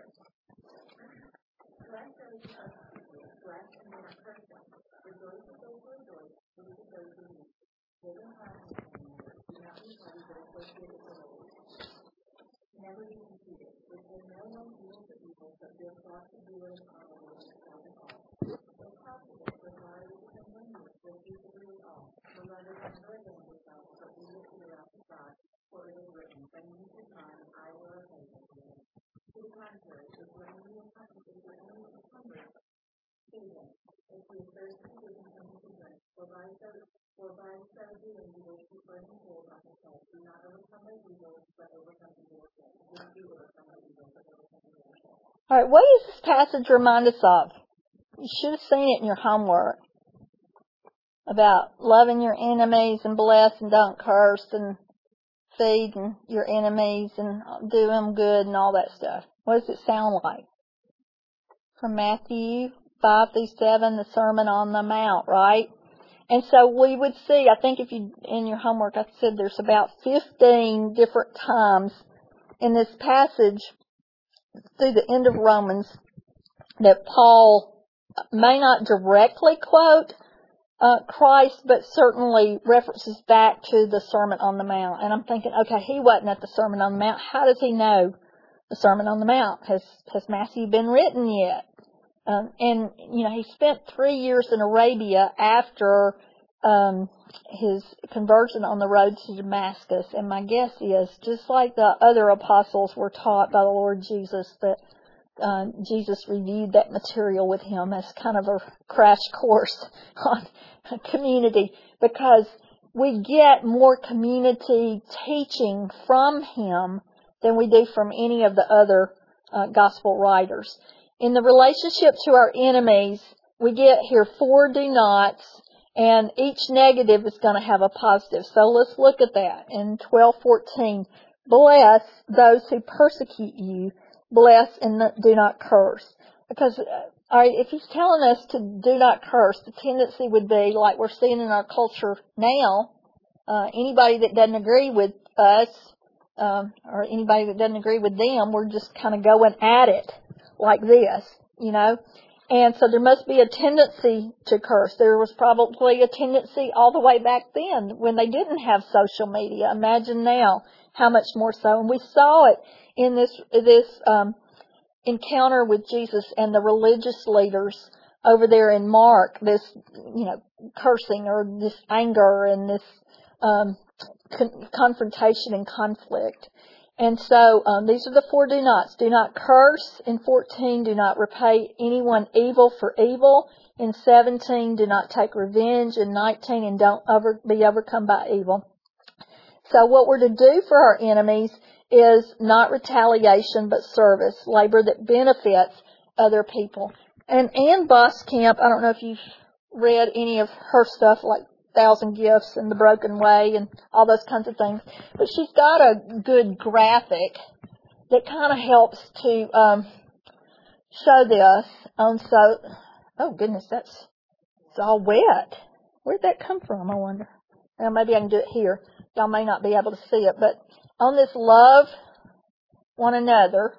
Never be conceited. If there no one deals with evil, but give thought to do it on the Lord of God and all. If possible, regard it as blameless, with peaceably all. For let us enjoy them themselves, but we look to the wrath of God, for it is written, and you should find, I will repay them. To the contrary, if when you are hungry, if your enemy is hungry, feed him. If he is thirsty, give him something to drink. For by so For by so doing, you will keep burning hold on his head. Do not overcome the evil, but overcome the evil. Do not be overcome the evil, but overcome the evil. All right, what does this passage remind us of? You should have seen it in your homework. About loving your enemies and bless and don't curse and feeding your enemies and do them good and all that stuff. What does it sound like? From Matthew five through seven, the Sermon on the Mount, right? And so we would see, I think if you, in your homework, I said there's about fifteen different times in this passage through the end of Romans that Paul may not directly quote uh, Christ, but certainly references back to the Sermon on the Mount. And I'm thinking, okay, he wasn't at the Sermon on the Mount. How does he know the Sermon on the Mount? Has has Matthew been written yet? Um, and, you know, he spent three years in Arabia after um, his conversion on the road to Damascus. And my guess is, just like the other apostles were taught by the Lord Jesus, that uh, Jesus reviewed that material with him as kind of a crash course on community, because we get more community teaching from him than we do from any of the other uh, gospel writers. In the relationship to our enemies, we get here four do nots, and each negative is going to have a positive. So let's look at that. In twelve fourteen, bless those who persecute you, bless and do not curse. Because, all right, if he's telling us to do not curse, the tendency would be, like we're seeing in our culture now, uh, anybody that doesn't agree with us, um, or anybody that doesn't agree with them, we're just kind of going at it like this, you know. And so there must be a tendency to curse. There was probably a tendency all the way back then when they didn't have social media. Imagine now how much more so. And we saw it in this this um, encounter with Jesus and the religious leaders over there in Mark, this, you know, cursing or this anger and this um, con- confrontation and conflict. And so um, these are the four do nots. Do not curse. In fourteen, do not repay anyone evil for evil. In seventeen, do not take revenge. In nineteen, and don't over, be overcome by evil. So what we're to do for our enemies is not retaliation, but service, labor that benefits other people. And Ann Boskamp, I don't know if you've read any of her stuff, like Thousand Gifts and The Broken Way and all those kinds of things, but she's got a good graphic that kind of helps to um, show this. On so, oh goodness, that's it's all wet. Where'd that come from? I wonder. Well, maybe I can do it here. Y'all may not be able to see it, but on this love one another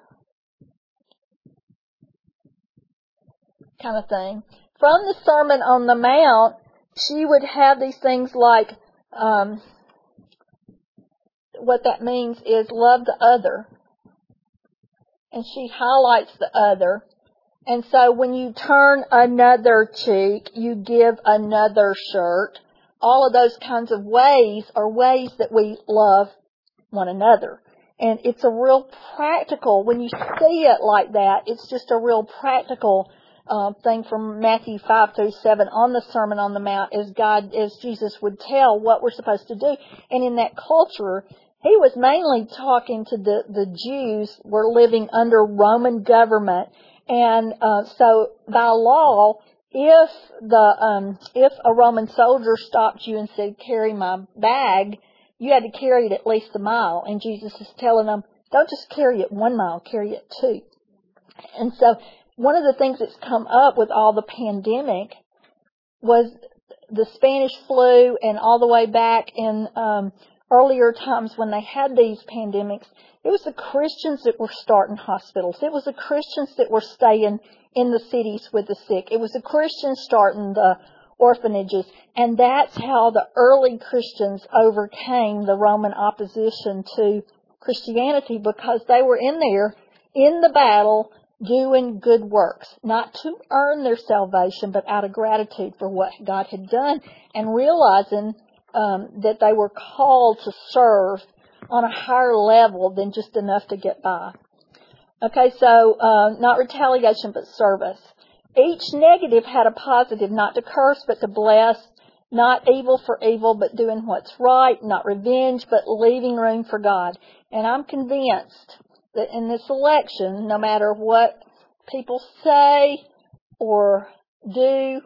kind of thing, from the Sermon on the Mount, she would have these things like, um, what that means is love the other. And she highlights the other. And so when you turn another cheek, you give another shirt. All of those kinds of ways are ways that we love one another. And it's a real practical, when you see it like that, it's just a real practical Uh, thing from Matthew five through seven on the Sermon on the Mount, as God, as Jesus would tell what we're supposed to do. And in that culture, he was mainly talking to the, the Jews who were living under Roman government. And uh, so by law, if the um, if a Roman soldier stopped you and said, carry my bag, you had to carry it at least a mile. And Jesus is telling them, don't just carry it one mile, carry it two. And so one of the things that's come up with all the pandemic was the Spanish flu, and all the way back in um, earlier times when they had these pandemics, it was the Christians that were starting hospitals. It was the Christians that were staying in the cities with the sick. It was the Christians starting the orphanages. And that's how the early Christians overcame the Roman opposition to Christianity, because they were in there in the battle doing good works, not to earn their salvation, but out of gratitude for what God had done, and realizing um, that they were called to serve on a higher level than just enough to get by. Okay, so uh, not retaliation, but service. Each negative had a positive, not to curse, but to bless, not evil for evil, but doing what's right, not revenge, but leaving room for God. And I'm convinced that in this election, no matter what people say or do,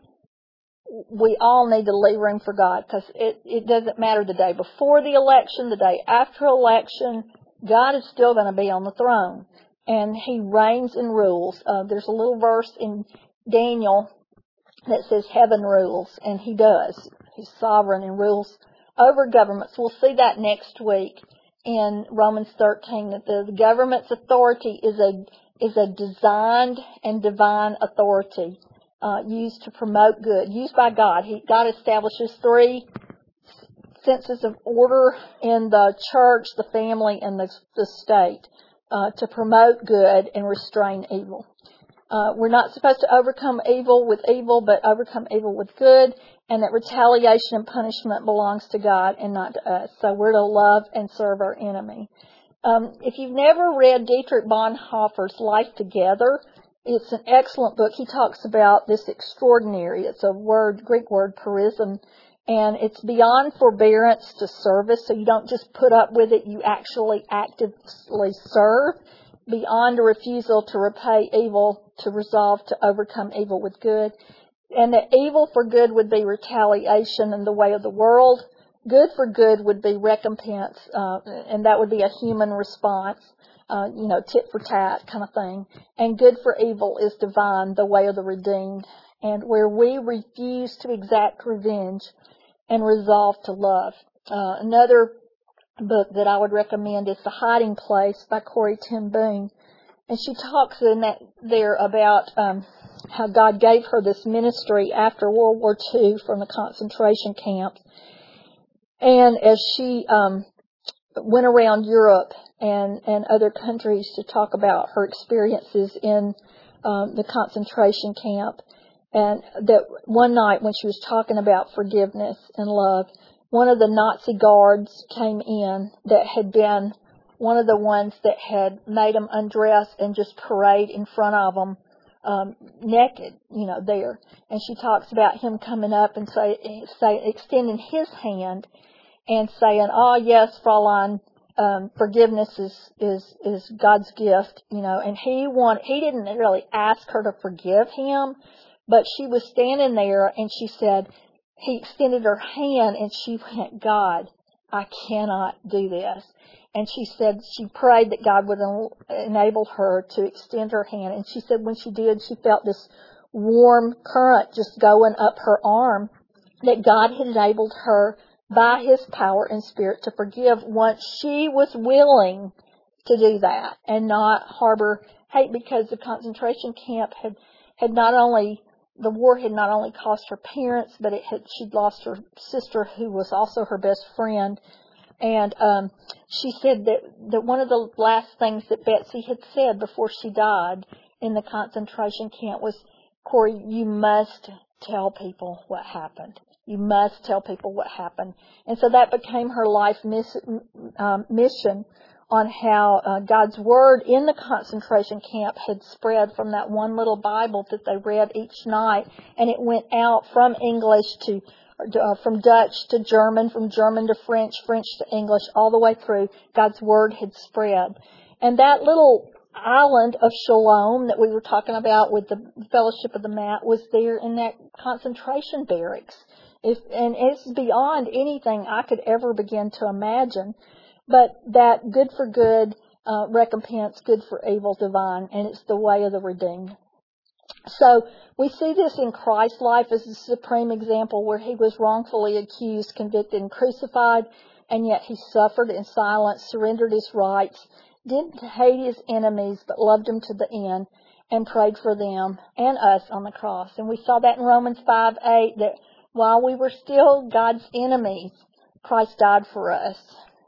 we all need to leave room for God, because it, it doesn't matter the day before the election, the day after election, God is still going to be on the throne, and he reigns and rules. Uh, there's a little verse in Daniel that says heaven rules, and he does. He's sovereign and rules over governments. We'll see that next week in Romans thirteen, that the government's authority is a is a designed and divine authority. uh, used to promote good, used by God. He, God establishes three senses of order in the church, the family, and the, the state uh, to promote good and restrain evil. Uh, we're not supposed to overcome evil with evil, but overcome evil with good, and that retaliation and punishment belongs to God and not to us. So we're to love and serve our enemy. Um, if you've never read Dietrich Bonhoeffer's Life Together, it's an excellent book. He talks about this extraordinary, it's a word, Greek word, charism, and it's beyond forbearance to service, so you don't just put up with it, you actually actively serve. Beyond a refusal to repay evil, to resolve to overcome evil with good. And that evil for good would be retaliation in the way of the world. Good for good would be recompense, uh, and that would be a human response, uh, you know, tit for tat kind of thing. And good for evil is divine, the way of the redeemed, and where we refuse to exact revenge and resolve to love. Uh, another book that I would recommend is The Hiding Place by Corrie ten Boom. And she talks in that there about um, how God gave her this ministry after World War Two from the concentration camps. And as she um, went around Europe and, and other countries to talk about her experiences in um, the concentration camp, and that one night when she was talking about forgiveness and love, one of the Nazi guards came in that had been one of the ones that had made them undress and just parade in front of them um, naked, you know, there. And she talks about him coming up and say, say extending his hand and saying, "Oh yes, Fraulein, um, forgiveness is is is God's gift," you know. And he want he didn't really ask her to forgive him, but she was standing there and she said. He extended her hand and she went, "God, I cannot do this." And she said she prayed that God would enable her to extend her hand. And she said when she did, she felt this warm current just going up her arm, that God had enabled her by His power and Spirit to forgive once she was willing to do that and not harbor hate, because the concentration camp had, had not only The war had not only cost her parents, but it had, she'd lost her sister, who was also her best friend. And um, she said that, that one of the last things that Betsy had said before she died in the concentration camp was, "Corrie, you must tell people what happened. You must tell people what happened." And so that became her life miss, um, mission on how uh, God's Word in the concentration camp had spread from that one little Bible that they read each night, and it went out from English to, uh, from Dutch to German, from German to French, French to English, all the way through. God's Word had spread. And that little island of Shalom that we were talking about with the Fellowship of the Mat was there in that concentration barracks. If, and it's beyond anything I could ever begin to imagine. But that good for good, uh, recompense, good for evil, divine, and it's the way of the redeemed. So we see this in Christ's life as a supreme example where He was wrongfully accused, convicted, and crucified, and yet He suffered in silence, surrendered His rights, didn't hate His enemies, but loved them to the end, and prayed for them and us on the cross. And we saw that in Romans five eight, that while we were still God's enemies, Christ died for us.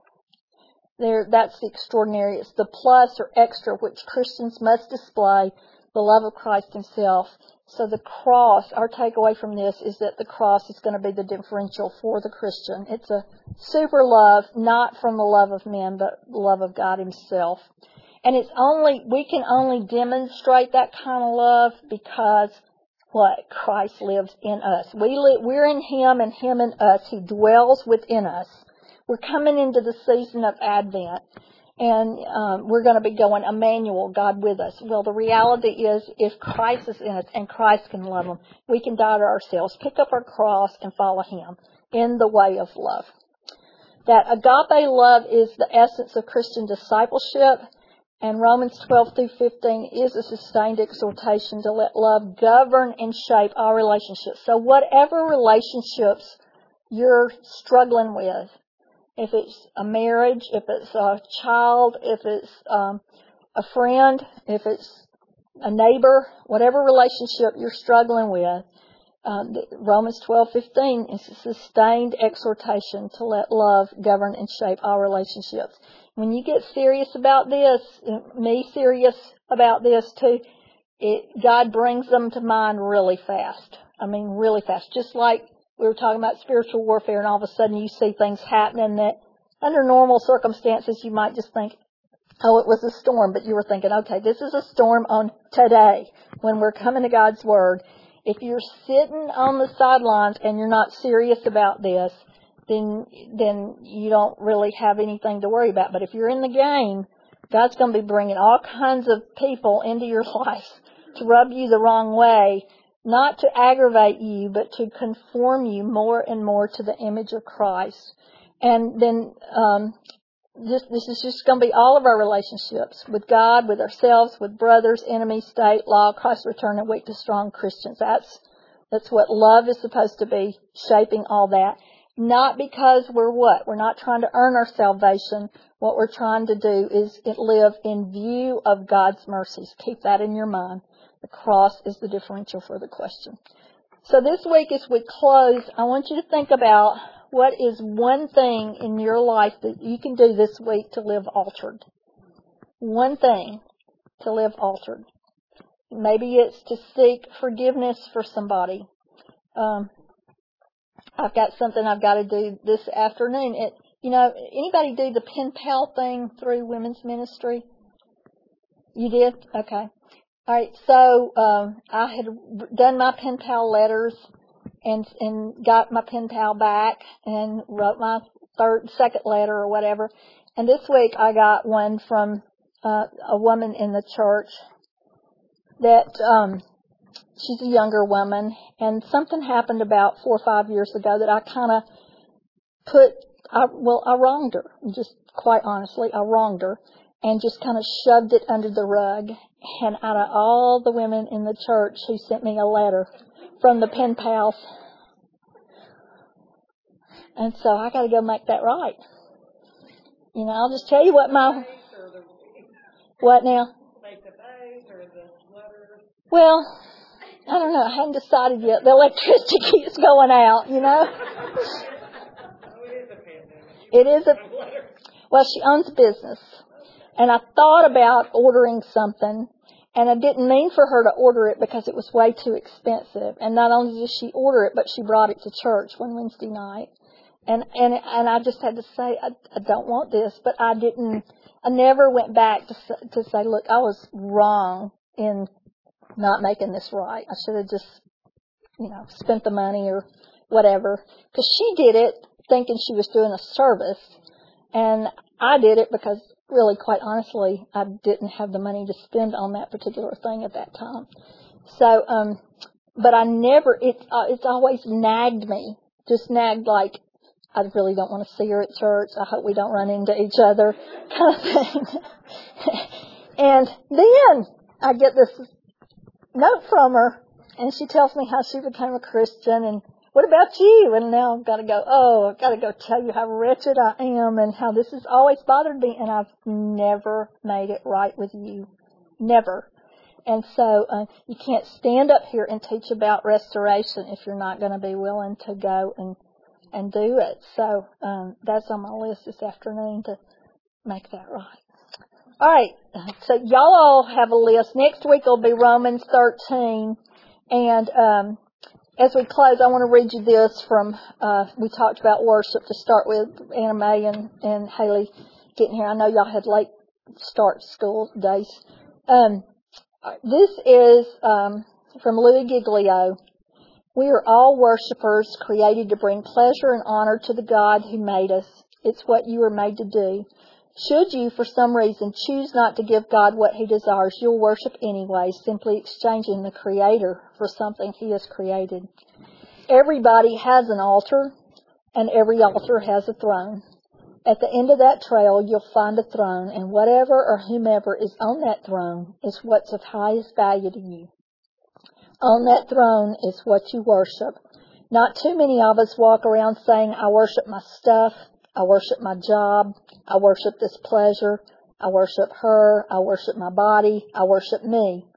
There, that's the extraordinary. It's the plus or extra which Christians must display, the love of Christ Himself. So the cross, our takeaway from this is that the cross is going to be the differential for the Christian. It's a super love, not from the love of men, but the love of God Himself. And it's only, we can only demonstrate that kind of love because what? Christ lives in us. We live, we're in Him and Him in us. He dwells within us. We're coming into the season of Advent, and um, we're going to be going, Emmanuel, God with us. Well, the reality is, if Christ is in us and Christ can love them, we can die to ourselves, pick up our cross, and follow Him in the way of love. That agape love is the essence of Christian discipleship, and Romans twelve through fifteen is a sustained exhortation to let love govern and shape our relationships. So whatever relationships you're struggling with, if it's a marriage, if it's a child, if it's um, a friend, if it's a neighbor, whatever relationship you're struggling with, um, Romans twelve fifteen is a sustained exhortation to let love govern and shape all relationships. When you get serious about this, me serious about this too, it, God brings them to mind really fast. I mean, really fast. Just like we were talking about spiritual warfare, and all of a sudden you see things happening that under normal circumstances you might just think, oh, it was a storm, but you were thinking, okay, this is a storm on today when we're coming to God's Word. If you're sitting on the sidelines and you're not serious about this, then then you don't really have anything to worry about. But if you're in the game, God's going to be bringing all kinds of people into your life to rub you the wrong way, not to aggravate you, but to conform you more and more to the image of Christ. And then um, this, this is just going to be all of our relationships with God, with ourselves, with brothers, enemies, state, law, Christ's return, and weak to strong Christians. That's that's what love is supposed to be, shaping all that. Not because we're what? We're not trying to earn our salvation. What we're trying to do is live in view of God's mercies. Keep that in your mind. The cross is the differential for the question. So this week as we close, I want you to think about what is one thing in your life that you can do this week to live altered. One thing to live altered. Maybe it's to seek forgiveness for somebody. Um, I've got something I've got to do this afternoon. It, you know, anybody do the pen pal thing through women's ministry? You did? Okay. All right. So um, I had done my pen pal letters and and got my pen pal back and wrote my third, second letter or whatever. And this week I got one from uh, a woman in the church that. Um, She's a younger woman, and something happened about four or five years ago that I kind of put, I, well, I wronged her, just quite honestly, I wronged her, and just kind of shoved it under the rug. And out of all the women in the church who sent me a letter from the pen pals, and so I got to go make that right. You know, I'll just tell you what my, what now? Well, I don't know. I haven't decided yet. The electricity keeps going out, you know. It is a, well, she owns a business. And I thought about ordering something, and I didn't mean for her to order it because it was way too expensive. And not only did she order it, but she brought it to church one Wednesday night. And, and, and I just had to say, I, I don't want this, but I didn't, I never went back to, to say, look, I was wrong in not making this right. I should have just, you know, spent the money or whatever. Because she did it thinking she was doing a service. And I did it because, really, quite honestly, I didn't have the money to spend on that particular thing at that time. So, um, but I never, it's, uh, it's always nagged me. Just nagged like, I really don't want to see her at church. I hope we don't run into each other, kind of thing. And then I get this note from her, and she tells me how she became a Christian, and what about you? And now I've got to go, oh, I've got to go tell you how wretched I am and how this has always bothered me, and I've never made it right with you. Never. And so uh, you can't stand up here and teach about restoration if you're not going to be willing to go and, and do it. So um, that's on my list this afternoon to make that right. All right, so y'all all have a list. Next week will be Romans thirteen. And um, as we close, I want to read you this from, uh, we talked about worship to start with, Anna Mae and, and Haley getting here. I know y'all had late start school days. Um, this is um, from Louis Giglio. We are all worshipers created to bring pleasure and honor to the God who made us. It's what you were made to do. Should you, for some reason, choose not to give God what He desires, you'll worship anyway, simply exchanging the Creator for something He has created. Everybody has an altar, and every altar has a throne. At the end of that trail, you'll find a throne, and whatever or whomever is on that throne is what's of highest value to you. On that throne is what you worship. Not too many of us walk around saying, I worship my stuff, I worship my job, I worship this pleasure, I worship her, I worship my body, I worship me.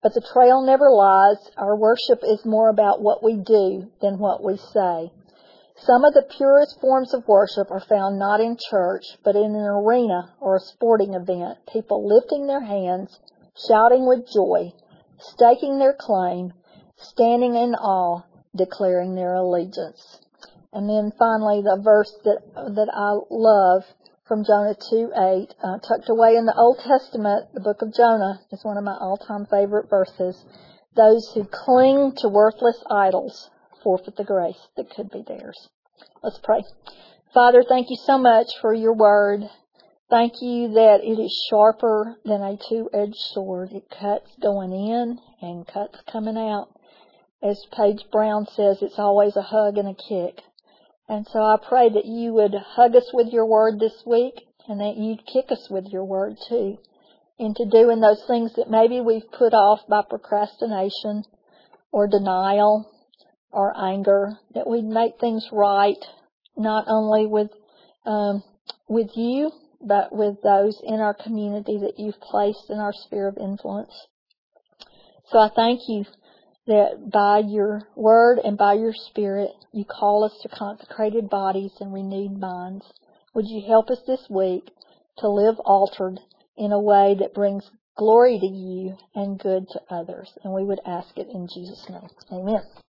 But the trail never lies. Our worship is more about what we do than what we say. Some of the purest forms of worship are found not in church, but in an arena or a sporting event. People lifting their hands, shouting with joy, staking their claim, standing in awe, declaring their allegiance. And then finally, the verse that that I love from Jonah two eight, uh, tucked away in the Old Testament, the book of Jonah is one of my all-time favorite verses. Those who cling to worthless idols forfeit the grace that could be theirs. Let's pray. Father, thank you so much for your word. Thank you that it is sharper than a two-edged sword. It cuts going in and cuts coming out. As Paige Brown says, it's always a hug and a kick. And so I pray that you would hug us with your word this week and that you'd kick us with your word too into doing those things that maybe we've put off by procrastination or denial or anger, that we'd make things right, not only with um, with you, but with those in our community that you've placed in our sphere of influence. So I thank you that by your word and by your spirit, you call us to consecrated bodies and renewed minds. Would you help us this week to live altered in a way that brings glory to you and good to others? And we would ask it in Jesus' name. Amen.